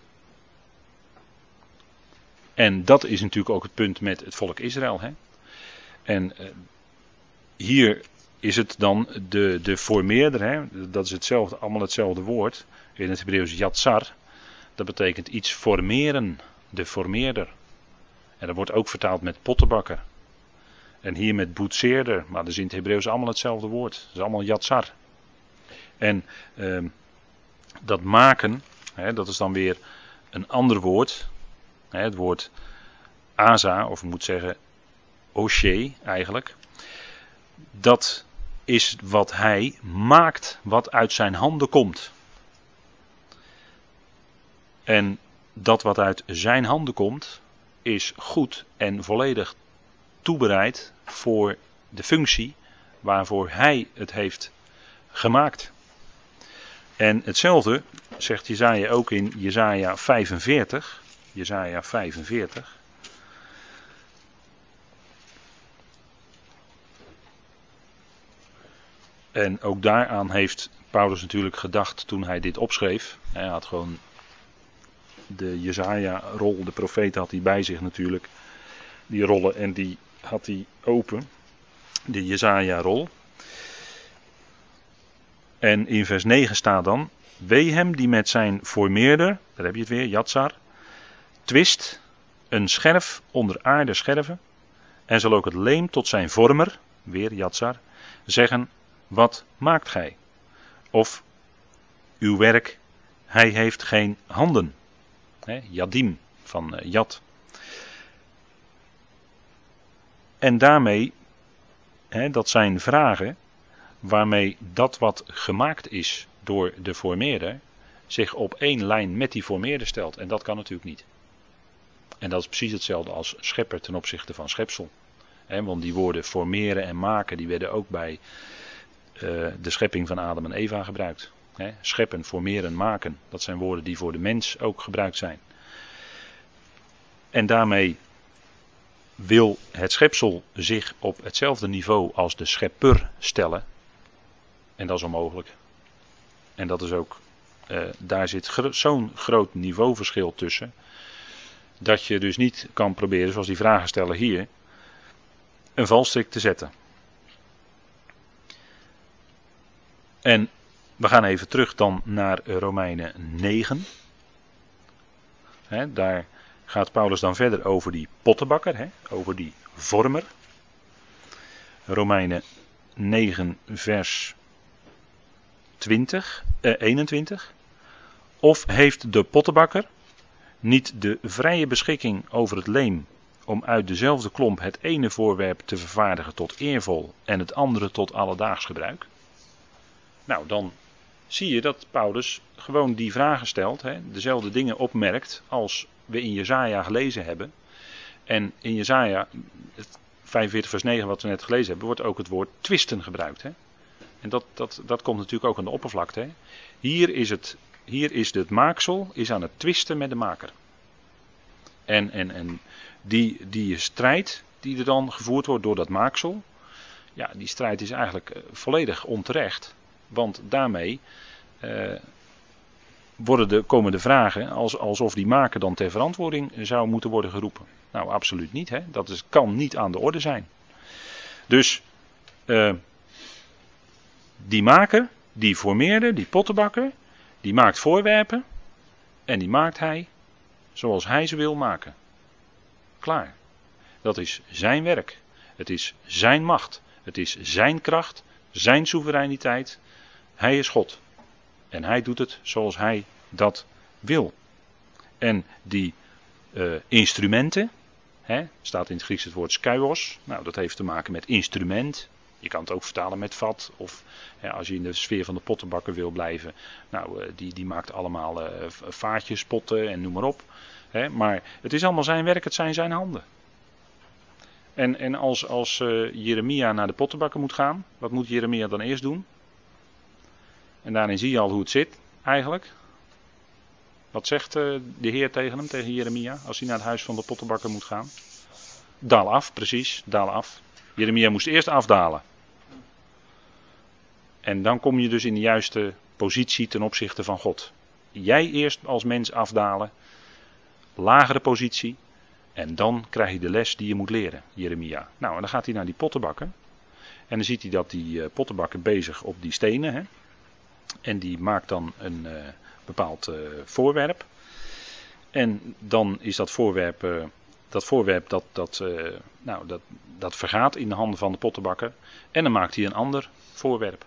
En dat is natuurlijk ook het punt met het volk Israël. Hè? En uh, hier is het dan de, de formeerder, hè? Dat is hetzelfde, allemaal hetzelfde woord. In het Hebreeuws yatsar, dat betekent iets formeren, de formeerder. En dat wordt ook vertaald met pottenbakker. En hier met boetseerder, maar dat is in het Hebreeuws allemaal hetzelfde woord. Dat is allemaal yatsar. En uh, dat maken, hè, dat is dan weer een ander woord. Hè, het woord Aza, of ik moet zeggen Oshe eigenlijk. Dat is wat hij maakt, wat uit zijn handen komt. En dat wat uit zijn handen komt, is goed en volledig toebereid voor de functie waarvoor hij het heeft gemaakt. En hetzelfde zegt Jesaja ook in Jesaja vijfenveertig. Jesaja vijfenveertig. En ook daaraan heeft Paulus natuurlijk gedacht toen hij dit opschreef. Hij had gewoon de Jesaja-rol, de profeet had hij bij zich natuurlijk. Die rollen en die had hij open. De Jesaja-rol. En in vers negen staat dan: wee hem die met zijn formeerder, daar heb je het weer, Yatsar, twist, een scherf onder aarde scherven, en zal ook het leem tot zijn vormer, weer Yatsar, zeggen: wat maakt gij? Of uw werk, hij heeft geen handen. He, Yadim van uh, Yad. En daarmee, he, dat zijn vragen waarmee dat wat gemaakt is door de formeerder zich op één lijn met die formeerder stelt. En dat kan natuurlijk niet. En dat is precies hetzelfde als schepper ten opzichte van schepsel. He, want die woorden formeren en maken, die werden ook bij uh, de schepping van Adam en Eva gebruikt. He, scheppen, formeren, maken, dat zijn woorden die voor de mens ook gebruikt zijn. En daarmee wil het schepsel zich op hetzelfde niveau als de schepper stellen. En dat is onmogelijk. En dat is ook, uh, daar zit gro- zo'n groot niveauverschil tussen, dat je dus niet kan proberen, zoals die vragensteller hier, een valstrik te zetten. En we gaan even terug dan naar Romeinen negen. He, daar gaat Paulus dan verder over die pottenbakker, he, over die vormer. Romeinen negen vers twintig, eh, eenentwintig. Of heeft de pottenbakker niet de vrije beschikking over het leem om uit dezelfde klomp het ene voorwerp te vervaardigen tot eervol en het andere tot alledaags gebruik? Nou, dan zie je dat Paulus gewoon die vragen stelt, hè, dezelfde dingen opmerkt als we in Jesaja gelezen hebben. En in Jesaja vijfenveertig vers negen wat we net gelezen hebben, wordt ook het woord twisten gebruikt. Hè. En dat, dat, dat komt natuurlijk ook aan de oppervlakte. Hè. Hier is het, hier is het maaksel is aan het twisten met de maker. En, en, en die, die strijd die er dan gevoerd wordt door dat maaksel, ja, die strijd is eigenlijk volledig onterecht. Want daarmee uh, worden de, komen de vragen als, alsof die maker dan ter verantwoording zou moeten worden geroepen. Nou, absoluut niet. Hè? Dat is, kan niet aan de orde zijn. Dus uh, die maker, die formeerder, die pottenbakker, die maakt voorwerpen en die maakt hij zoals hij ze wil maken. Klaar. Dat is zijn werk. Het is zijn macht. Het is zijn kracht, zijn soevereiniteit. Hij is God. En hij doet het zoals hij dat wil. En die uh, instrumenten, hè, staat in het Grieks het woord skuios. Nou, dat heeft te maken met instrument. Je kan het ook vertalen met vat. Of hè, als je in de sfeer van de pottenbakker wil blijven. Nou, uh, die, die maakt allemaal uh, vaatjes, potten en noem maar op. Hè, maar het is allemaal zijn werk, het zijn zijn handen. En, en als, als uh, Jeremia naar de pottenbakker moet gaan, wat moet Jeremia dan eerst doen? En daarin zie je al hoe het zit, eigenlijk. Wat zegt uh, de Heer tegen hem, tegen Jeremia, als hij naar het huis van de pottenbakker moet gaan? Daal af, precies, daal af. Jeremia moest eerst afdalen. En dan kom je dus in de juiste positie ten opzichte van God. Jij eerst als mens afdalen, lagere positie. En dan krijg je de les die je moet leren, Jeremia. Nou, en dan gaat hij naar die pottenbakker. En dan ziet hij dat die uh, pottenbakker bezig op die stenen. Hè? En die maakt dan een uh, bepaald uh, voorwerp. En dan is dat voorwerp, uh, dat voorwerp dat, dat, uh, nou, dat, dat vergaat in de handen van de pottenbakker. En dan maakt hij een ander voorwerp.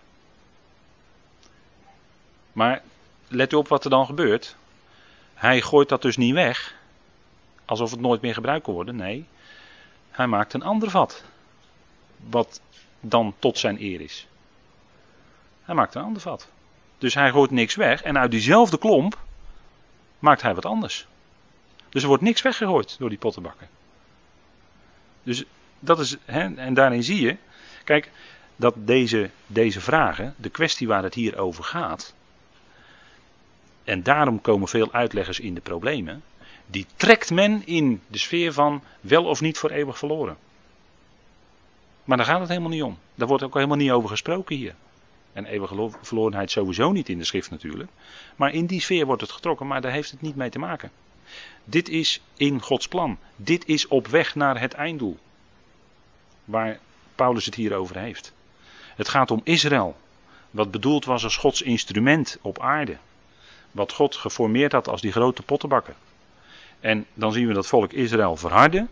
Maar let u op wat er dan gebeurt. Hij gooit dat dus niet weg. Alsof het nooit meer gebruikt kon worden. Nee, hij maakt een ander vat. Wat dan tot zijn eer is. Hij maakt een ander vat. Dus hij gooit niks weg. En uit diezelfde klomp maakt hij wat anders. Dus er wordt niks weggegooid door die pottenbakker. Dus dat is, hè, en daarin zie je, kijk, dat deze, deze vragen, de kwestie waar het hier over gaat, en daarom komen veel uitleggers in de problemen, die trekt men in de sfeer van wel of niet voor eeuwig verloren. Maar daar gaat het helemaal niet om. Daar wordt ook helemaal niet over gesproken hier. En eeuwige verlorenheid sowieso niet in de schrift natuurlijk. Maar in die sfeer wordt het getrokken, maar daar heeft het niet mee te maken. Dit is in Gods plan. Dit is op weg naar het einddoel. Waar Paulus het hier over heeft. Het gaat om Israël. Wat bedoeld was als Gods instrument op aarde. Wat God geformeerd had als die grote pottenbakker. En dan zien we dat volk Israël verharden.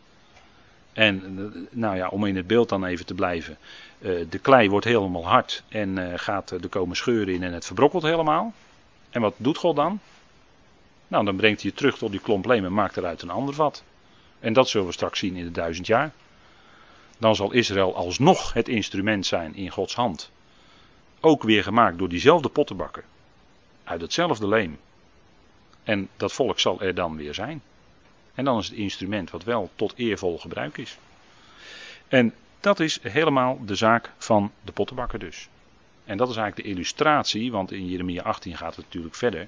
En nou ja, om in het beeld dan even te blijven. De klei wordt helemaal hard en gaat, er komen scheuren in en het verbrokkelt helemaal. En wat doet God dan? Nou, dan brengt hij het terug tot die klomp leem en maakt eruit een ander vat. En dat zullen we straks zien in de duizend jaar. Dan zal Israël alsnog het instrument zijn in Gods hand. Ook weer gemaakt door diezelfde pottenbakker. Uit hetzelfde leem. En dat volk zal er dan weer zijn. En dan is het instrument wat wel tot eervol gebruik is. En dat is helemaal de zaak van de pottenbakker dus. En dat is eigenlijk de illustratie, want in Jeremia achttien gaat het natuurlijk verder.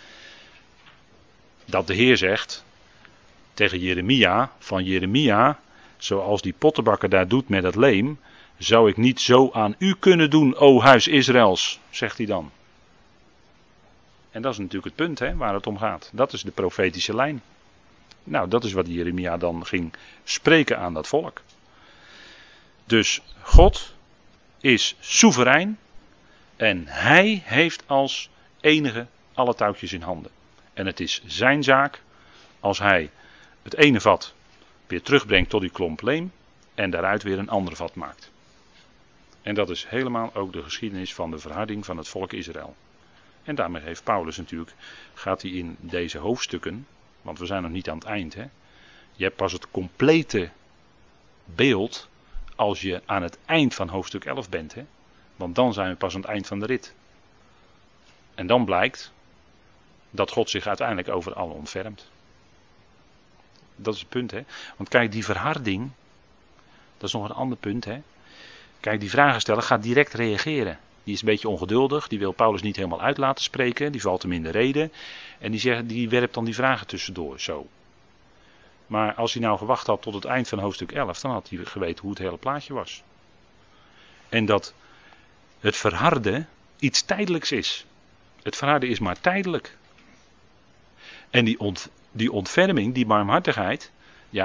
Dat de Heer zegt tegen Jeremia, van Jeremia, zoals die pottenbakker daar doet met het leem, zou ik niet zo aan u kunnen doen, o huis Israëls, zegt hij dan. En dat is natuurlijk het punt hè, waar het om gaat. Dat is de profetische lijn. Nou, dat is wat Jeremia dan ging spreken aan dat volk. Dus God is soeverein en hij heeft als enige alle touwtjes in handen. En het is zijn zaak als hij het ene vat weer terugbrengt tot die klomp leem en daaruit weer een ander vat maakt. En dat is helemaal ook de geschiedenis van de verharding van het volk Israël. En daarmee heeft Paulus natuurlijk, gaat hij in deze hoofdstukken, want we zijn nog niet aan het eind. Hè? Je hebt pas het complete beeld als je aan het eind van hoofdstuk elf bent. Hè? Want dan zijn we pas aan het eind van de rit. En dan blijkt dat God zich uiteindelijk over allen ontfermt. Dat is het punt. Hè? Want kijk, die verharding, dat is nog een ander punt. Hè? Kijk, die vragensteller gaat direct reageren. Die is een beetje ongeduldig, die wil Paulus niet helemaal uit laten spreken, die valt hem in de rede. En die, zegt, die werpt dan die vragen tussendoor, zo. Maar als hij nou gewacht had tot het eind van hoofdstuk elf, dan had hij geweten hoe het hele plaatje was. En dat het verharden iets tijdelijks is. Het verharden is maar tijdelijk. En die, ont, die ontferming, die barmhartigheid, ja,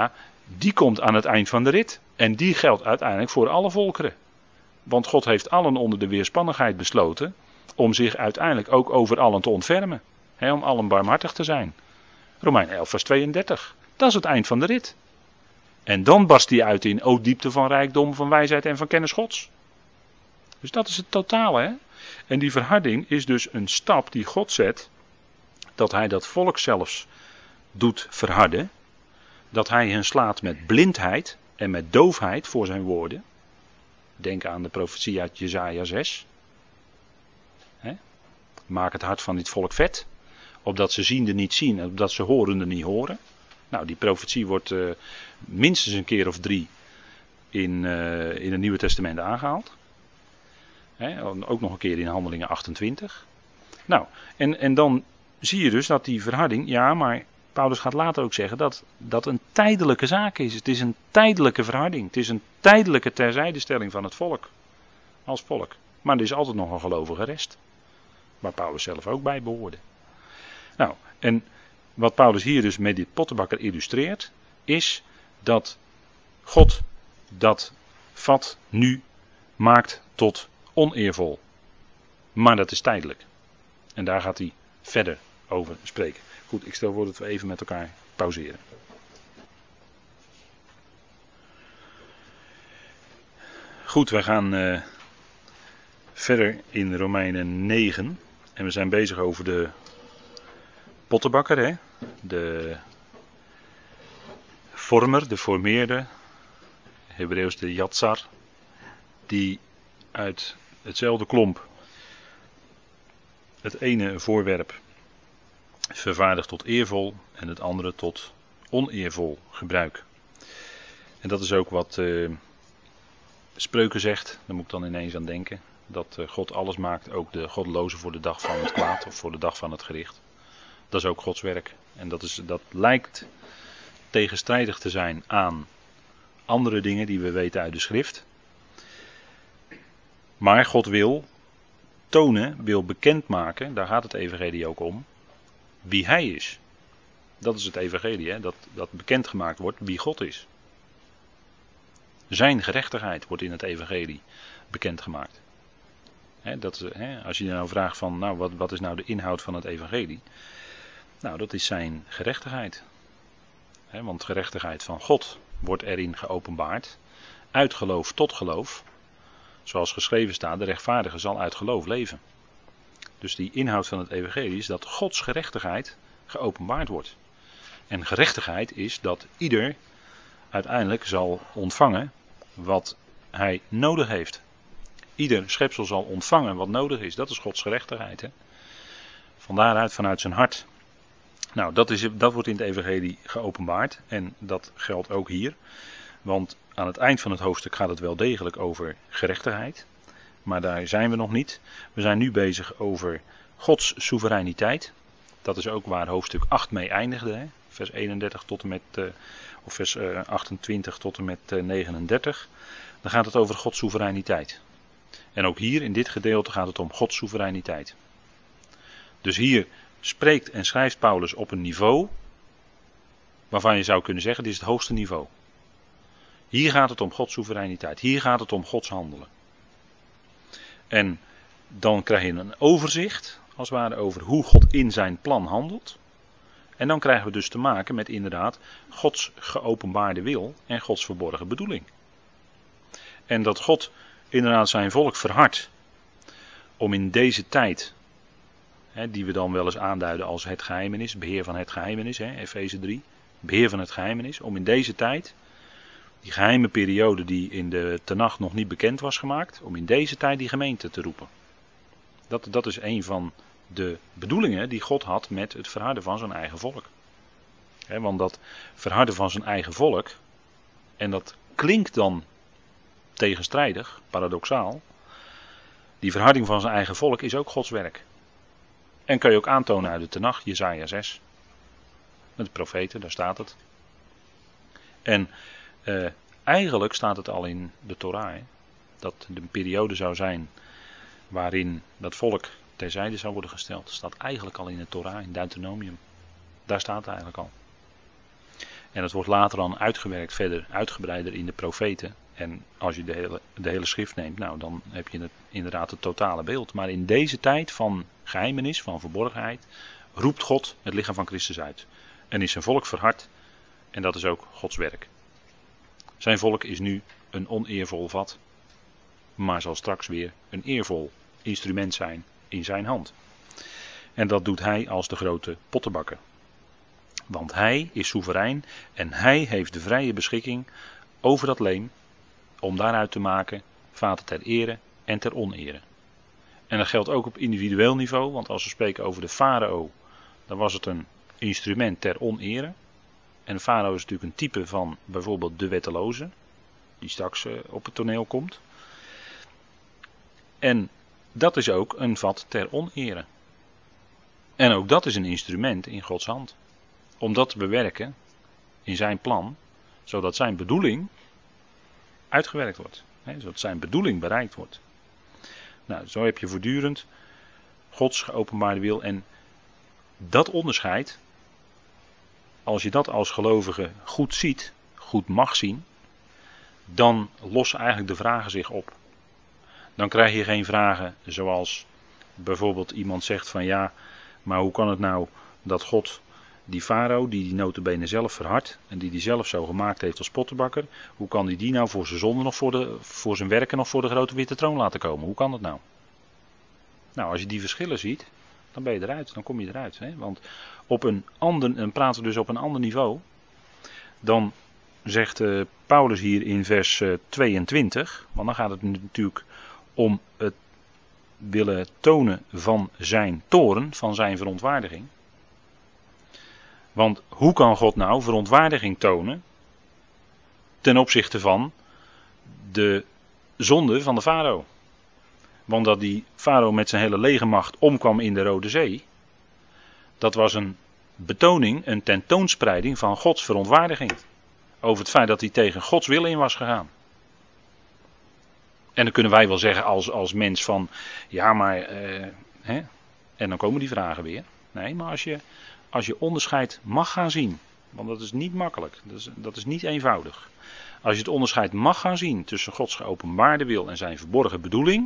die komt aan het eind van de rit. En die geldt uiteindelijk voor alle volkeren. Want God heeft allen onder de weerspannigheid besloten om zich uiteindelijk ook over allen te ontfermen. He, om allen barmhartig te zijn. Romeinen elf vers tweeëndertig. Dat is het eind van de rit. En dan barst hij uit in, o diepte van rijkdom, van wijsheid en van kennis Gods. Dus dat is het totale. Hè? En die verharding is dus een stap die God zet, dat hij dat volk zelfs doet verharden. Dat hij hen slaat met blindheid en met doofheid voor zijn woorden. Denk aan de profetie uit Jesaja zes. He? Maak het hart van dit volk vet. Opdat ze ziende niet zien en opdat ze horende niet horen. Nou, die profetie wordt uh, minstens een keer of drie in, uh, in het Nieuwe Testament aangehaald. He? Ook nog een keer in Handelingen achtentwintig. Nou, en, en dan zie je dus dat die verharding, ja, maar Paulus gaat later ook zeggen dat dat een tijdelijke zaak is. Het is een tijdelijke verharding. Het is een tijdelijke terzijdestelling van het volk. Als volk. Maar er is altijd nog een gelovige rest. Waar Paulus zelf ook bij behoorde. Nou, en wat Paulus hier dus met dit pottenbakker illustreert, is dat God dat vat nu maakt tot oneervol. Maar dat is tijdelijk. En daar gaat hij verder over spreken. Goed, ik stel voor dat we even met elkaar pauzeren. Goed, we gaan uh, verder in Romeinen negen. En we zijn bezig over de pottenbakker, hè? De vormer, de formeerder, Hebreeuws de Yatsar, die uit hetzelfde klomp het ene voorwerp vervaardigt tot eervol en het andere tot oneervol gebruik. En dat is ook wat uh, Spreuken zegt, daar moet ik dan ineens aan denken, dat uh, God alles maakt, ook de goddelozen voor de dag van het kwaad of voor de dag van het gericht. Dat is ook Gods werk. En dat, is, dat lijkt tegenstrijdig te zijn aan andere dingen die we weten uit de schrift. Maar God wil tonen, wil bekendmaken, daar gaat het evangelie ook om, wie hij is. Dat is het evangelie, hè? Dat, dat bekendgemaakt wordt wie God is. Zijn gerechtigheid wordt in het evangelie bekendgemaakt. Hè, dat, hè, als je nou vraagt van, nou wat, wat is nou de inhoud van het evangelie? Nou, dat is zijn gerechtigheid. Hè, want gerechtigheid van God wordt erin geopenbaard. Uit geloof tot geloof. Zoals geschreven staat, de rechtvaardige zal uit geloof leven. Dus die inhoud van het evangelie is dat Gods gerechtigheid geopenbaard wordt. En gerechtigheid is dat ieder uiteindelijk zal ontvangen wat hij nodig heeft. Ieder schepsel zal ontvangen wat nodig is. Dat is Gods gerechtigheid. Hè? Van daaruit, vanuit zijn hart. Nou, dat, is, dat wordt in het evangelie geopenbaard. En dat geldt ook hier. Want aan het eind van het hoofdstuk gaat het wel degelijk over gerechtigheid. Maar daar zijn we nog niet. We zijn nu bezig over Gods soevereiniteit. Dat is ook waar hoofdstuk acht mee eindigde. Hè? Vers eenendertig tot en met, uh, of vers uh, achtentwintig tot en met uh, negenendertig. Dan gaat het over Gods soevereiniteit. En ook hier in dit gedeelte gaat het om Gods soevereiniteit. Dus hier spreekt en schrijft Paulus op een niveau waarvan je zou kunnen zeggen, dit is het hoogste niveau. Hier gaat het om Gods soevereiniteit. Hier gaat het om Gods handelen. En dan krijg je een overzicht, als het ware, over hoe God in zijn plan handelt. En dan krijgen we dus te maken met inderdaad Gods geopenbaarde wil en Gods verborgen bedoeling. En dat God inderdaad zijn volk verhardt om in deze tijd, hè, die we dan wel eens aanduiden als het geheimenis, beheer van het geheimenis, hè, Efeze drie, beheer van het geheimenis, om in deze tijd, die geheime periode die in de Tenach nog niet bekend was gemaakt, om in deze tijd die gemeente te roepen. Dat, dat is een van de bedoelingen die God had met het verharden van zijn eigen volk. He, want dat verharden van zijn eigen volk, en dat klinkt dan tegenstrijdig, paradoxaal, die verharding van zijn eigen volk is ook Gods werk. En kan je ook aantonen uit de Tenach, Jesaja zes. Met de profeten, daar staat het. En uh, eigenlijk staat het al in de Torah, hè, dat de periode zou zijn waarin dat volk terzijde zou worden gesteld. Dat staat eigenlijk al in de Torah, in Deuteronomium. Daar staat het eigenlijk al. En het wordt later dan uitgewerkt verder, uitgebreider in de profeten. En als je de hele, de hele schrift neemt, nou dan heb je het, inderdaad het totale beeld. Maar in deze tijd van geheimenis, van verborgenheid, roept God het lichaam van Christus uit. En is zijn volk verhard. En dat is ook Gods werk. Zijn volk is nu een oneervol vat, maar zal straks weer een eervol instrument zijn in zijn hand. En dat doet hij als de grote pottenbakker. Want hij is soeverein en hij heeft de vrije beschikking over dat leem om daaruit te maken vaten ter ere en ter onere. En dat geldt ook op individueel niveau, want als we spreken over de farao, dan was het een instrument ter onere. En de farao is natuurlijk een type van bijvoorbeeld de wetteloze, die straks uh, op het toneel komt. En dat is ook een vat ter onere. En ook dat is een instrument in Gods hand. Om dat te bewerken in zijn plan, zodat zijn bedoeling uitgewerkt wordt. Hè, zodat zijn bedoeling bereikt wordt. Nou, zo heb je voortdurend Gods geopenbaarde wil. En dat onderscheid, als je dat als gelovige goed ziet, goed mag zien, dan lossen eigenlijk de vragen zich op. Dan krijg je geen vragen zoals bijvoorbeeld iemand zegt van ja, maar hoe kan het nou dat God die farao, die die nota bene zelf verhardt en die die zelf zo gemaakt heeft als pottenbakker, hoe kan hij die nou voor zijn zonde of voor, de, voor zijn werken of voor de grote witte troon laten komen? Hoe kan dat nou? Nou, als je die verschillen ziet, dan ben je eruit, dan kom je eruit. Hè? Want op een ander, en praten we dus op een ander niveau, dan zegt uh, Paulus hier in vers uh, tweeëntwintig, want dan gaat het natuurlijk om het willen tonen van zijn toorn, van zijn verontwaardiging. Want hoe kan God nou verontwaardiging tonen ten opzichte van de zonde van de farao? Want dat die farao met zijn hele legermacht omkwam in de Rode Zee, dat was een betoning, een tentoonspreiding van Gods verontwaardiging. Over het feit dat hij tegen Gods wil in was gegaan. En dan kunnen wij wel zeggen als, als mens van, ja maar, eh, hè? En dan komen die vragen weer. Nee, maar als je, als je onderscheid mag gaan zien, want dat is niet makkelijk, dat is, dat is niet eenvoudig. Als je het onderscheid mag gaan zien tussen Gods geopenbaarde wil en zijn verborgen bedoeling,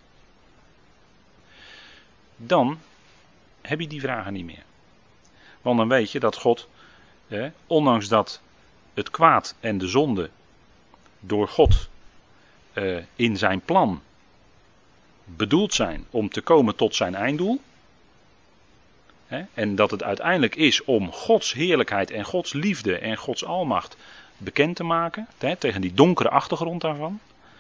dan heb je die vragen niet meer. Want dan weet je dat God, eh, ondanks dat het kwaad en de zonde door God uh, in zijn plan bedoeld zijn om te komen tot zijn einddoel. Hè, en dat het uiteindelijk is om Gods heerlijkheid en Gods liefde en Gods almacht bekend te maken. Hè, tegen die donkere achtergrond daarvan.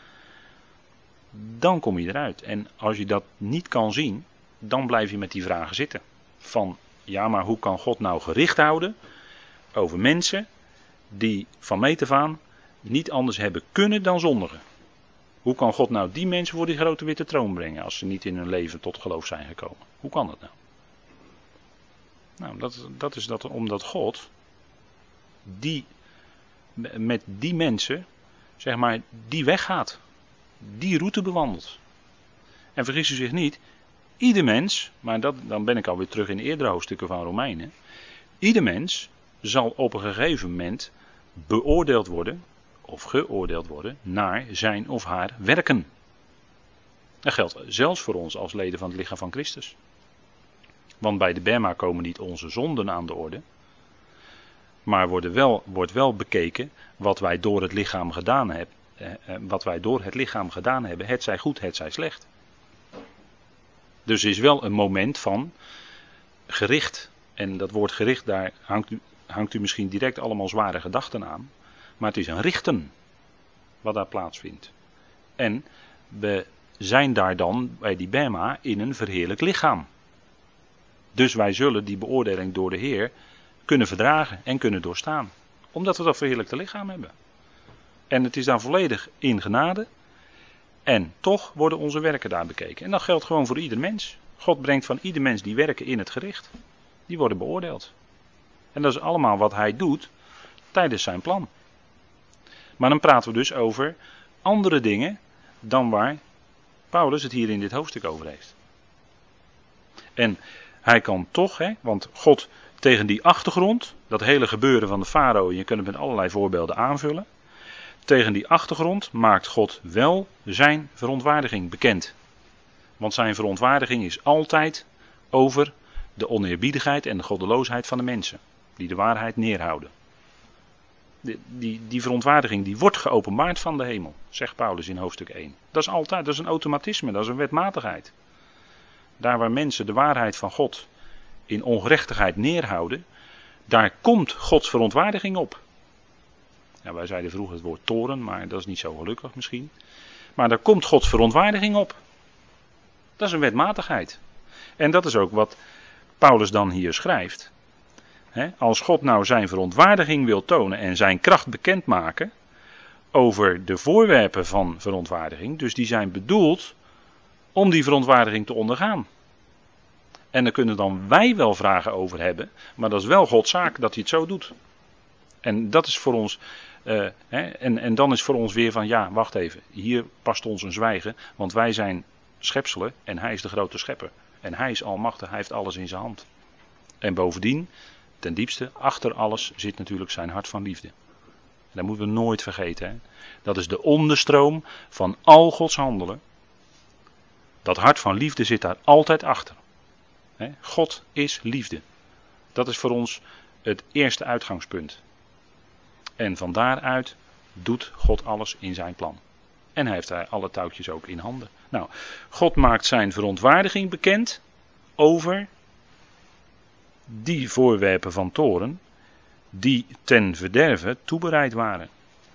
Dan kom je eruit. En als je dat niet kan zien, dan blijf je met die vragen zitten. Van, ja maar hoe kan God nou gericht houden over mensen die van meet af aan niet anders hebben kunnen dan zondigen? Hoe kan God nou die mensen voor die grote witte troon brengen als ze niet in hun leven tot geloof zijn gekomen? Hoe kan dat nou? Nou, dat, dat is dat omdat God die, met die mensen, zeg maar, die weg gaat. Die route bewandelt. En vergis u zich niet, ieder mens, maar dat, dan ben ik alweer terug in eerdere hoofdstukken van Romeinen. Ieder mens zal op een gegeven moment beoordeeld worden, of geoordeeld worden, naar zijn of haar werken. Dat geldt zelfs voor ons als leden van het lichaam van Christus. Want bij de Bema komen niet onze zonden aan de orde, maar worden wel, wordt wel bekeken wat wij door het lichaam gedaan hebben. Eh, wat wij door het lichaam gedaan hebben, het zij goed, het zij slecht. Dus er is wel een moment van gericht. En dat woord gericht, daar hangt u, hangt u misschien direct allemaal zware gedachten aan. Maar het is een richten wat daar plaatsvindt. En we zijn daar dan bij die Bema in een verheerlijk lichaam. Dus wij zullen die beoordeling door de Heer kunnen verdragen en kunnen doorstaan. Omdat we dat verheerlijkte lichaam hebben. En het is dan volledig in genade. En toch worden onze werken daar bekeken. En dat geldt gewoon voor ieder mens. God brengt van ieder mens die werken in het gericht. Die worden beoordeeld. En dat is allemaal wat hij doet tijdens zijn plan. Maar dan praten we dus over andere dingen dan waar Paulus het hier in dit hoofdstuk over heeft. En hij kan toch, hè, want God tegen die achtergrond Dat hele gebeuren van de farao, je kunt het met allerlei voorbeelden aanvullen. Tegen die achtergrond maakt God wel zijn verontwaardiging bekend. Want zijn verontwaardiging is altijd over de oneerbiedigheid en de goddeloosheid van de mensen. Die de waarheid neerhouden. Die, die, die verontwaardiging die wordt geopenbaard van de hemel, zegt Paulus in hoofdstuk één. Dat is altijd, dat is een automatisme, dat is een wetmatigheid. Daar waar mensen de waarheid van God in ongerechtigheid neerhouden, daar komt Gods verontwaardiging op. Ja, wij zeiden vroeger het woord toren, maar dat is niet zo gelukkig misschien. Maar daar komt Gods verontwaardiging op. Dat is een wetmatigheid. En dat is ook wat Paulus dan hier schrijft. He, als God nou zijn verontwaardiging wil tonen en zijn kracht bekendmaken over de voorwerpen van verontwaardiging, dus die zijn bedoeld om die verontwaardiging te ondergaan. En daar kunnen dan wij wel vragen over hebben, maar dat is wel Gods zaak dat hij het zo doet. En dat is voor ons, uh, he, en, en dan is voor ons weer van ja, wacht even, hier past ons een zwijgen, want wij zijn schepselen en hij is de grote schepper. En hij is almachtig, hij heeft alles in zijn hand. En bovendien, ten diepste, achter alles zit natuurlijk zijn hart van liefde. En dat moeten we nooit vergeten. Hè? Dat is de onderstroom van al Gods handelen. Dat hart van liefde zit daar altijd achter. Hè? God is liefde. Dat is voor ons het eerste uitgangspunt. En van daaruit doet God alles in zijn plan. En hij heeft daar alle touwtjes ook in handen. Nou, God maakt zijn verontwaardiging bekend over die voorwerpen van toren die ten verderve toebereid waren.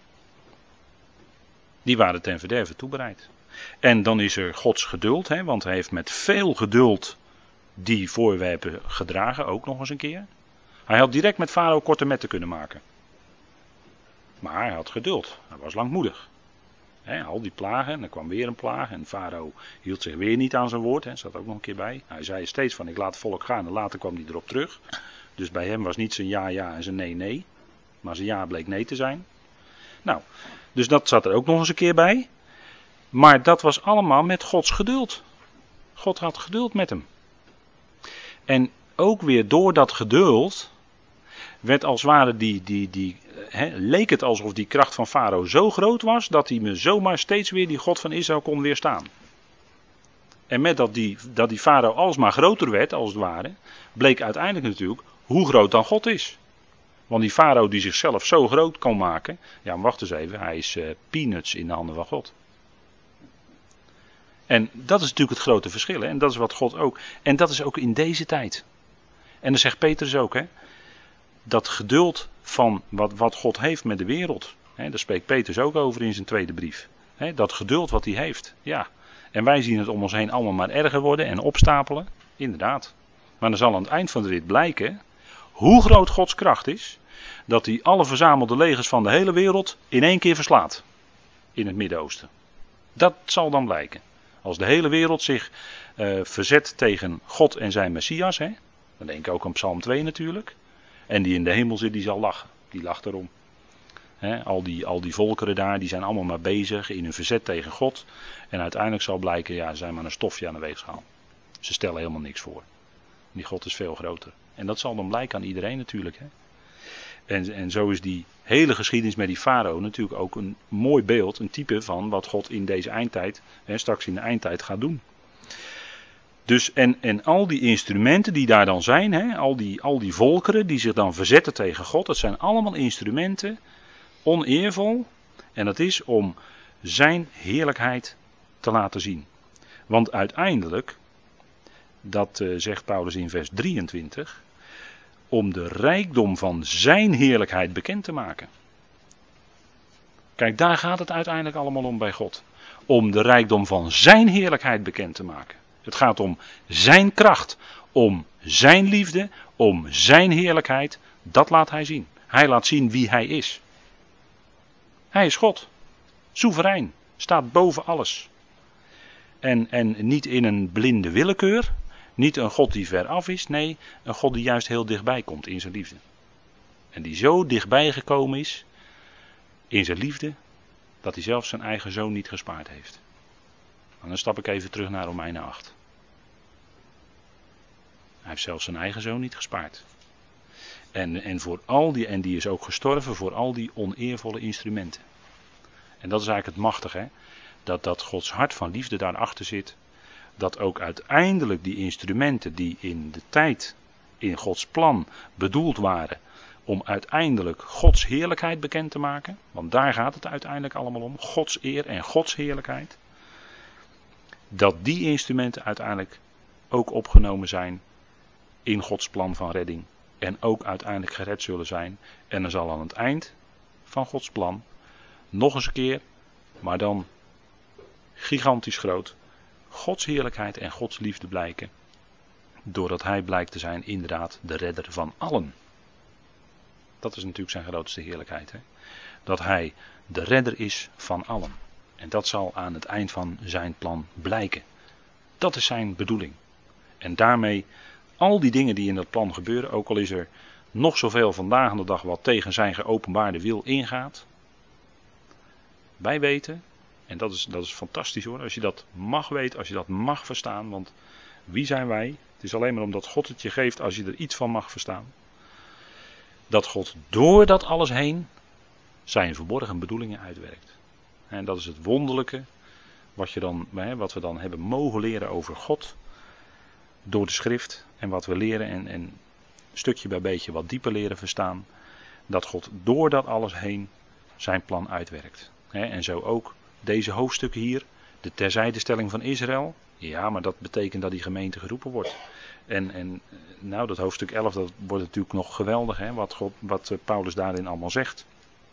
Die waren ten verderve toebereid. En dan is er Gods geduld, hè, want hij heeft met veel geduld die voorwerpen gedragen, ook nog eens een keer. Hij had direct met Farao korte metten kunnen maken. Maar hij had geduld, hij was langmoedig. He, al die plagen, en er kwam weer een plaag en Farao hield zich weer niet aan zijn woord, er staat ook nog een keer bij. Hij zei steeds van ik laat het volk gaan en later kwam hij erop terug. Dus bij hem was niet zijn ja ja en zijn nee nee, maar zijn ja bleek nee te zijn. Nou, dus dat zat er ook nog eens een keer bij. Maar dat was allemaal met Gods geduld. God had geduld met hem. En ook weer door dat geduld werd als het ware die, die, die he, leek het alsof die kracht van Farao zo groot was, dat hij me zomaar steeds weer die God van Israël kon weerstaan. En met dat die, dat die Farao alsmaar groter werd, als het ware, bleek uiteindelijk natuurlijk hoe groot dan God is. Want die Farao die zichzelf zo groot kon maken, ja maar wacht eens even, hij is uh, peanuts in de handen van God. En dat is natuurlijk het grote verschil, hè? En dat is wat God ook, en dat is ook in deze tijd. En dan zegt Petrus ook, hè. Dat geduld van wat, wat God heeft met de wereld. Hè, daar spreekt Petrus ook over in zijn tweede brief. Hè, dat geduld wat hij heeft. Ja. En wij zien het om ons heen allemaal maar erger worden en opstapelen. Inderdaad. Maar dan zal aan het eind van de rit blijken hoe groot Gods kracht is. Dat hij alle verzamelde legers van de hele wereld in één keer verslaat. In het Midden-Oosten. Dat zal dan blijken. Als de hele wereld zich uh, verzet tegen God en zijn Messias. Hè, dan denk ik ook aan Psalm twee natuurlijk. En die in de hemel zit, die zal lachen. Die lacht erom. He, al, die, al die volkeren daar, die zijn allemaal maar bezig in hun verzet tegen God. En uiteindelijk zal blijken, ja, ze zijn maar een stofje aan de weegschaal. Ze stellen helemaal niks voor. Die God is veel groter. En dat zal dan blijken aan iedereen natuurlijk. He. En, en zo is die hele geschiedenis met die farao natuurlijk ook een mooi beeld, een type van wat God in deze eindtijd, he, straks in de eindtijd gaat doen. Dus en, en al die instrumenten die daar dan zijn, hè, al, die, al die volkeren die zich dan verzetten tegen God, dat zijn allemaal instrumenten, oneervol. En dat is om zijn heerlijkheid te laten zien. Want uiteindelijk, dat uh, zegt Paulus in vers drieëntwintig, om de rijkdom van zijn heerlijkheid bekend te maken. Kijk, daar gaat het uiteindelijk allemaal om bij God. Om de rijkdom van zijn heerlijkheid bekend te maken. Het gaat om zijn kracht, om zijn liefde, om zijn heerlijkheid. Dat laat hij zien. Hij laat zien wie hij is. Hij is God. Soeverein. Staat boven alles. En, en niet in een blinde willekeur. Niet een God die ver af is. Nee, een God die juist heel dichtbij komt in zijn liefde. En die zo dichtbij gekomen is in zijn liefde, dat hij zelfs zijn eigen zoon niet gespaard heeft. En dan stap ik even terug naar Romeinen acht. Hij heeft zelfs zijn eigen zoon niet gespaard. En, en, voor al die, en die is ook gestorven voor al die oneervolle instrumenten. En dat is eigenlijk het machtige, hè? Dat, dat Gods hart van liefde daarachter zit. Dat ook uiteindelijk die instrumenten die in de tijd, in Gods plan bedoeld waren, om uiteindelijk Gods heerlijkheid bekend te maken. Want daar gaat het uiteindelijk allemaal om. Gods eer en Gods heerlijkheid. Dat die instrumenten uiteindelijk ook opgenomen zijn in Gods plan van redding. En ook uiteindelijk gered zullen zijn. En er zal aan het eind van Gods plan nog eens een keer, maar dan gigantisch groot, Gods heerlijkheid en Gods liefde blijken. Doordat hij blijkt te zijn inderdaad de redder van allen. Dat is natuurlijk zijn grootste heerlijkheid. Hè? Dat hij de redder is van allen. En dat zal aan het eind van zijn plan blijken. Dat is zijn bedoeling. En daarmee al die dingen die in dat plan gebeuren, ook al is er nog zoveel vandaag aan de dag wat tegen zijn geopenbaarde wil ingaat. Wij weten, en dat is, dat is fantastisch hoor, als je dat mag weten, als je dat mag verstaan, want wie zijn wij? Het is alleen maar omdat God het je geeft als je er iets van mag verstaan. Dat God door dat alles heen zijn verborgen bedoelingen uitwerkt. En dat is het wonderlijke wat, je dan, wat we dan hebben mogen leren over God. Door de schrift en wat we leren en, en stukje bij beetje wat dieper leren verstaan. Dat God door dat alles heen zijn plan uitwerkt. En zo ook deze hoofdstukken hier. De terzijdestelling van Israël. Ja, maar dat betekent dat die gemeente geroepen wordt. En, en nou, dat hoofdstuk elf, dat wordt natuurlijk nog geweldig, hè, wat, God, wat Paulus daarin allemaal zegt.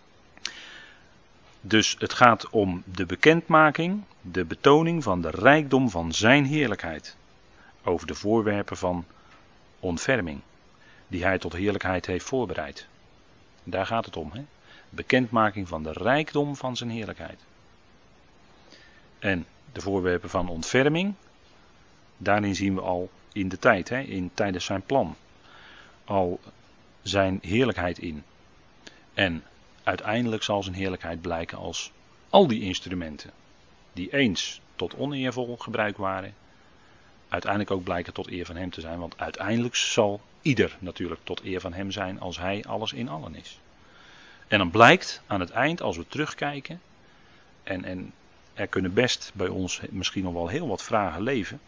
Dus het gaat om de bekendmaking, de betoning van de rijkdom van zijn heerlijkheid. Over de voorwerpen van ontferming, die hij tot heerlijkheid heeft voorbereid. Daar gaat het om, hè. Bekendmaking van de rijkdom van zijn heerlijkheid. En de voorwerpen van ontferming, daarin zien we al in de tijd, hè, in, tijdens zijn plan, al zijn heerlijkheid in. En uiteindelijk zal zijn heerlijkheid blijken als al die instrumenten, die eens tot oneervol gebruik waren, uiteindelijk ook blijken tot eer van hem te zijn. Want uiteindelijk zal ieder natuurlijk tot eer van hem zijn als hij alles in allen is. En dan blijkt aan het eind, als we terugkijken, en, en er kunnen best bij ons misschien nog wel heel wat vragen leven.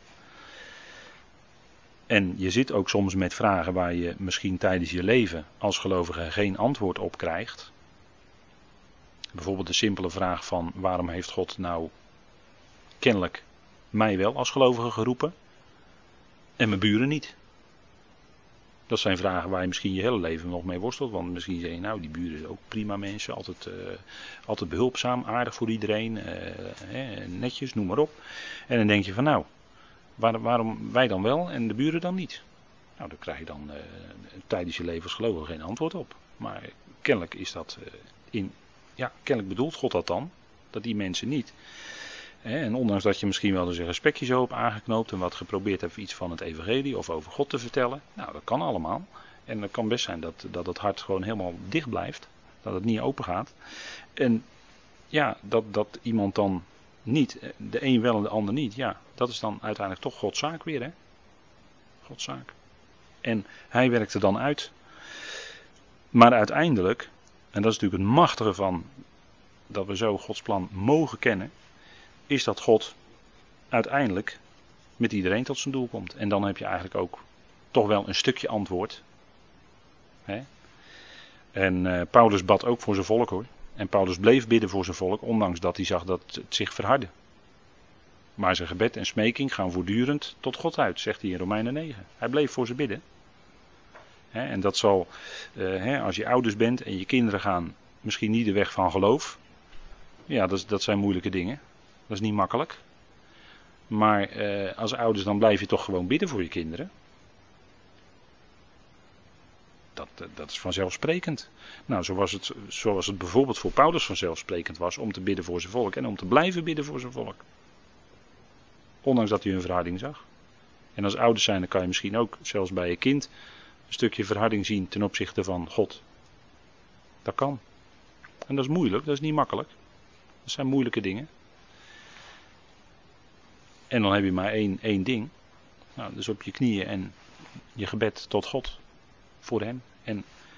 En je zit ook soms met vragen waar je misschien tijdens je leven als gelovige geen antwoord op krijgt. Bijvoorbeeld de simpele vraag van waarom heeft God nou kennelijk mij wel als gelovige geroepen en mijn buren niet. Dat zijn vragen waar je misschien je hele leven nog mee worstelt. Want misschien zeg je nou die buren zijn ook prima mensen. Altijd, uh, altijd behulpzaam, aardig voor iedereen. Uh, hè, netjes, noem maar op. En dan denk je van nou, waar, waarom wij dan wel en de buren dan niet? Nou, daar krijg je dan uh, tijdens je leven als gelovige geen antwoord op. Maar kennelijk is dat uh, in... Ja, kennelijk bedoelt God dat dan. Dat die mensen niet. En ondanks dat je misschien wel eens een respectje zo op aangeknoopt en wat geprobeerd hebt iets van het evangelie of over God te vertellen. Nou, dat kan allemaal. En het kan best zijn dat, dat het hart gewoon helemaal dicht blijft. Dat het niet open gaat. En ja, dat, dat iemand dan niet, de een wel en de ander niet. Ja, dat is dan uiteindelijk toch Gods zaak weer, hè. Gods zaak. En hij werkt er dan uit. Maar uiteindelijk, en dat is natuurlijk het machtige van dat we zo Gods plan mogen kennen, is dat God uiteindelijk met iedereen tot zijn doel komt. En dan heb je eigenlijk ook toch wel een stukje antwoord. Hè? En uh, Paulus bad ook voor zijn volk hoor. En Paulus bleef bidden voor zijn volk, ondanks dat hij zag dat het zich verhardde. Maar zijn gebed en smeking gaan voortdurend tot God uit, zegt hij in Romeinen negen. Hij bleef voor ze bidden. Hè? En dat zal, uh, hè, als je ouders bent en je kinderen gaan misschien niet de weg van geloof. Ja, dat, dat zijn moeilijke dingen. Dat is niet makkelijk. Maar eh, als ouders dan blijf je toch gewoon bidden voor je kinderen. Dat, dat is vanzelfsprekend. Nou, zoals het, zoals het bijvoorbeeld voor Paulus vanzelfsprekend was om te bidden voor zijn volk en om te blijven bidden voor zijn volk. Ondanks dat hij een verharding zag. En als ouders zijn, dan kan je misschien ook, zelfs bij je kind, een stukje verharding zien ten opzichte van God. Dat kan. En dat is moeilijk, dat is niet makkelijk. Dat zijn moeilijke dingen. En dan heb je maar één, één ding. Nou, dus op je knieën en je gebed tot God. Voor hem. En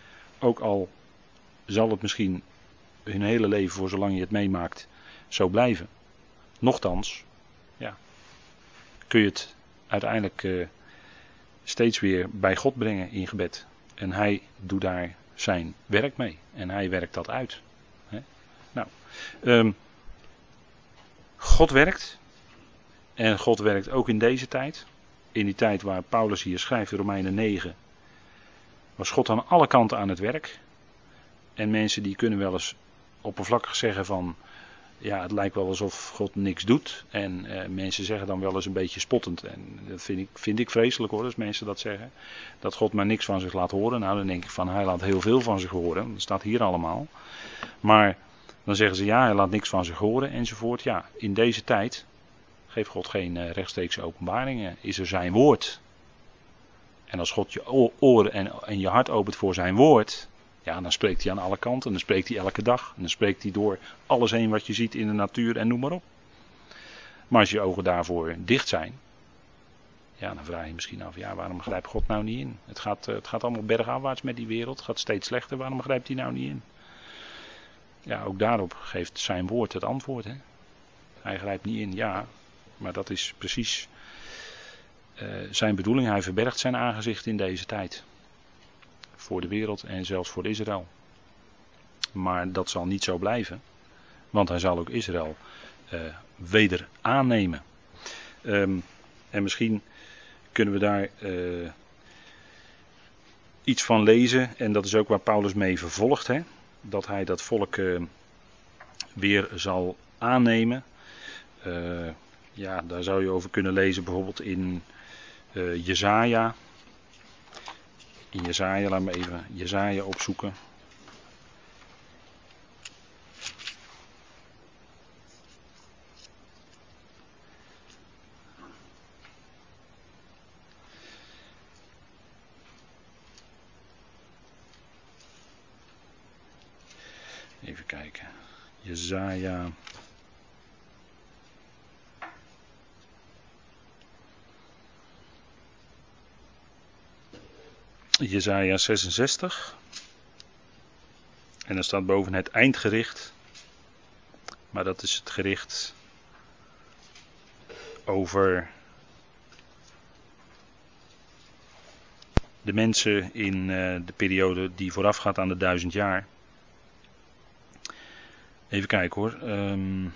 Ook al zal het misschien hun hele leven, voor zolang je het meemaakt, zo blijven. Nochtans, ja, kun je het uiteindelijk uh, steeds weer bij God brengen in gebed. En hij doet daar zijn werk mee. En hij werkt dat uit. He? Nou, um, God werkt. En God werkt ook in deze tijd. In die tijd waar Paulus hier schrijft in Romeinen negen. Was God aan alle kanten aan het werk. En mensen die kunnen wel eens oppervlakkig zeggen van... Ja, het lijkt wel alsof God niks doet. En uh, mensen zeggen dan wel eens een beetje spottend. En dat vind ik, vind ik vreselijk hoor, als mensen dat zeggen. Dat God maar niks van zich laat horen. Nou, dan denk ik van, hij laat heel veel van zich horen. Dat staat hier allemaal. Maar dan zeggen ze, ja, hij laat niks van zich horen enzovoort. Ja, in deze tijd geeft God geen uh, rechtstreekse openbaringen. Is er zijn woord. En als God je oren en, en je hart opent voor zijn woord... Ja, dan spreekt hij aan alle kanten. Dan spreekt hij elke dag. En dan spreekt hij door alles heen wat je ziet in de natuur en noem maar op. Maar als je ogen daarvoor dicht zijn. Ja, dan vraag je je misschien af. Ja, waarom grijpt God nou niet in? Het gaat, het gaat allemaal bergafwaarts met die wereld. Het gaat steeds slechter. Waarom grijpt hij nou niet in? Ja, ook daarop geeft zijn woord het antwoord. Hè? Hij grijpt niet in. Ja, maar dat is precies uh, zijn bedoeling. Hij verbergt zijn aangezicht in deze tijd. Voor de wereld en zelfs voor Israël. Maar dat zal niet zo blijven. Want hij zal ook Israël uh, weder aannemen. Um, en misschien kunnen we daar uh, iets van lezen. En dat is ook waar Paulus mee vervolgt. Hè? Dat hij dat volk uh, weer zal aannemen. Uh, ja, daar zou je over kunnen lezen bijvoorbeeld in uh, Jesaja. In Jesaja, laat me even Jesaja opzoeken. Even kijken. Jesaja. Jesaja zesenzestig. En dan staat boven het eindgericht. Maar dat is het gericht over de mensen in uh, de periode die voorafgaat aan de duizend jaar. Even kijken hoor. Um,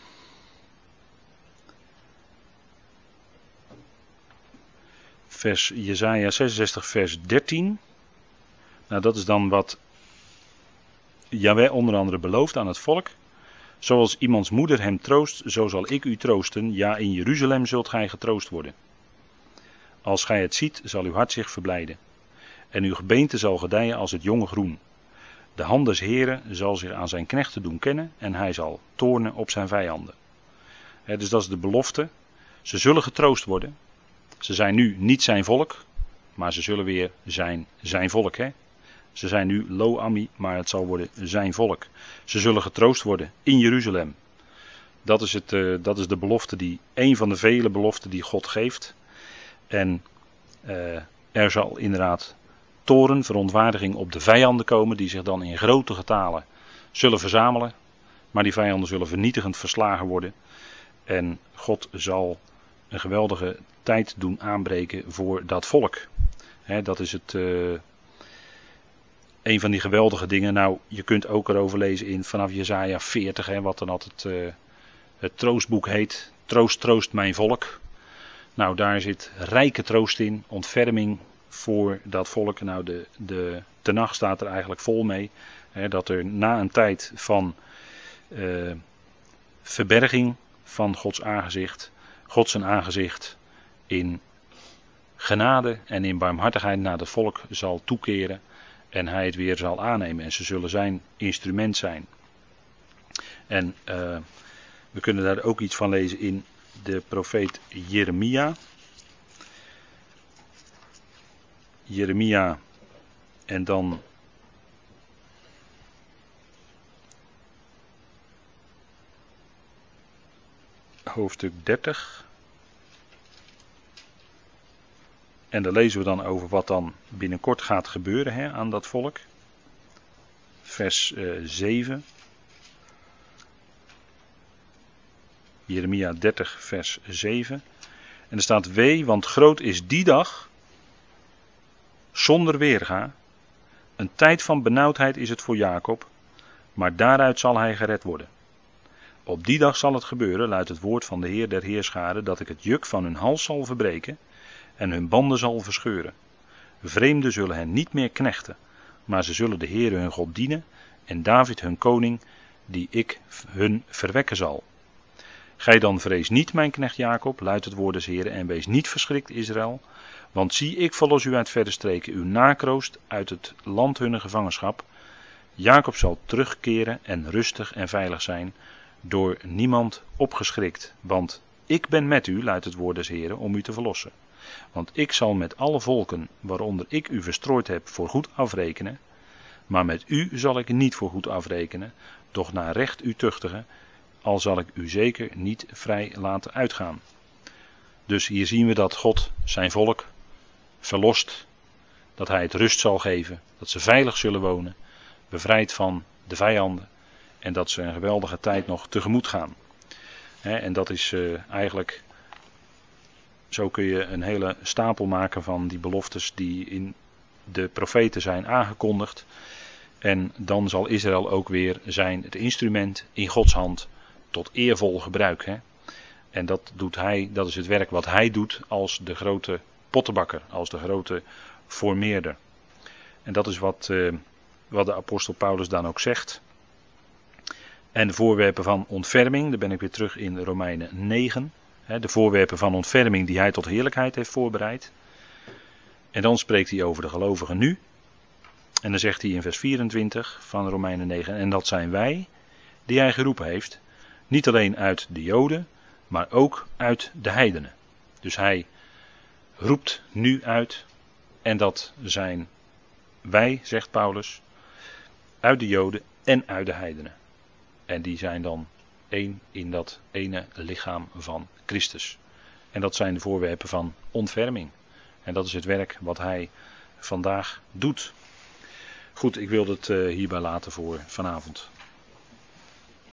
vers Jesaja zesenzestig vers dertien. Nou, dat is dan wat Jahweh onder andere belooft aan het volk. Zoals iemands moeder hem troost, zo zal ik u troosten. Ja, in Jeruzalem zult gij getroost worden. Als gij het ziet, zal uw hart zich verblijden. En uw gebeente zal gedijen als het jonge groen. De hand des Heren zal zich aan zijn knechten doen kennen. En hij zal toornen op zijn vijanden. He, dus dat is de belofte. Ze zullen getroost worden. Ze zijn nu niet zijn volk. Maar ze zullen weer zijn zijn volk. Hè? Ze zijn nu Lo-Ammi, maar het zal worden zijn volk. Ze zullen getroost worden in Jeruzalem. Dat is, het, uh, dat is de belofte die, een van de vele beloften die God geeft. En uh, er zal inderdaad toren, verontwaardiging op de vijanden komen, die zich dan in grote getalen zullen verzamelen. Maar die vijanden zullen vernietigend verslagen worden. En God zal een geweldige tijd doen aanbreken voor dat volk. He, dat is het... Uh, Een van die geweldige dingen. Nou, je kunt ook erover lezen in vanaf Jesaja veertig, hè, wat dan altijd uh, het troostboek heet. Troost, troost mijn volk. Nou, daar zit rijke troost in, ontferming voor dat volk. Nou, de, de Tenach staat er eigenlijk vol mee. Hè, dat er na een tijd van uh, verberging van Gods aangezicht, God zijn aangezicht in genade en in barmhartigheid naar het volk zal toekeren. En hij het weer zal aannemen. En ze zullen zijn instrument zijn. En uh, we kunnen daar ook iets van lezen in de profeet Jeremia. Jeremia. En dan hoofdstuk dertig. En daar lezen we dan over wat dan binnenkort gaat gebeuren hè, aan dat volk. vers uh, zeven. Jeremia dertig, vers zeven. En er staat: wee, want groot is die dag, zonder weerga. Een tijd van benauwdheid is het voor Jacob, maar daaruit zal hij gered worden. Op die dag zal het gebeuren, luidt het woord van de Heer der Heerscharen, dat ik het juk van hun hals zal verbreken en hun banden zal verscheuren. Vreemden zullen hen niet meer knechten, maar ze zullen de Heer hun God dienen en David hun koning, die ik hun verwekken zal. Gij dan vrees niet, mijn knecht Jacob, luidt het woord des Heeren, en wees niet verschrikt, Israël. Want zie, ik verlos u uit verre streken, uw nakroost uit het land hunner gevangenschap. Jacob zal terugkeren en rustig en veilig zijn, door niemand opgeschrikt. Want ik ben met u, luidt het woord des Heeren, om u te verlossen. Want ik zal met alle volken, waaronder ik u verstrooid heb, voor goed afrekenen. Maar met u zal ik niet voor goed afrekenen, doch naar recht u tuchtigen, al zal ik u zeker niet vrij laten uitgaan. Dus hier zien we dat God zijn volk verlost, dat hij het rust zal geven, dat ze veilig zullen wonen, bevrijd van de vijanden en dat ze een geweldige tijd nog tegemoet gaan. He, en dat is uh, eigenlijk, zo kun je een hele stapel maken van die beloftes die in de profeten zijn aangekondigd. En dan zal Israël ook weer zijn het instrument in Gods hand tot eervol gebruik. He. En dat doet hij, dat is het werk wat hij doet als de grote pottenbakker, als de grote formeerder. En dat is wat, uh, wat de apostel Paulus dan ook zegt. En de voorwerpen van ontferming, daar ben ik weer terug in Romeinen negen. Hè, de voorwerpen van ontferming die hij tot heerlijkheid heeft voorbereid. En dan spreekt hij over de gelovigen nu. En dan zegt hij in vers vierentwintig van Romeinen negen. En dat zijn wij die hij geroepen heeft. Niet alleen uit de Joden, maar ook uit de heidenen. Dus hij roept nu uit. En dat zijn wij, zegt Paulus, uit de Joden en uit de heidenen. En die zijn dan één in dat ene lichaam van Christus. En dat zijn de voorwerpen van ontferming. En dat is het werk wat hij vandaag doet. Goed, ik wil het hierbij laten voor vanavond.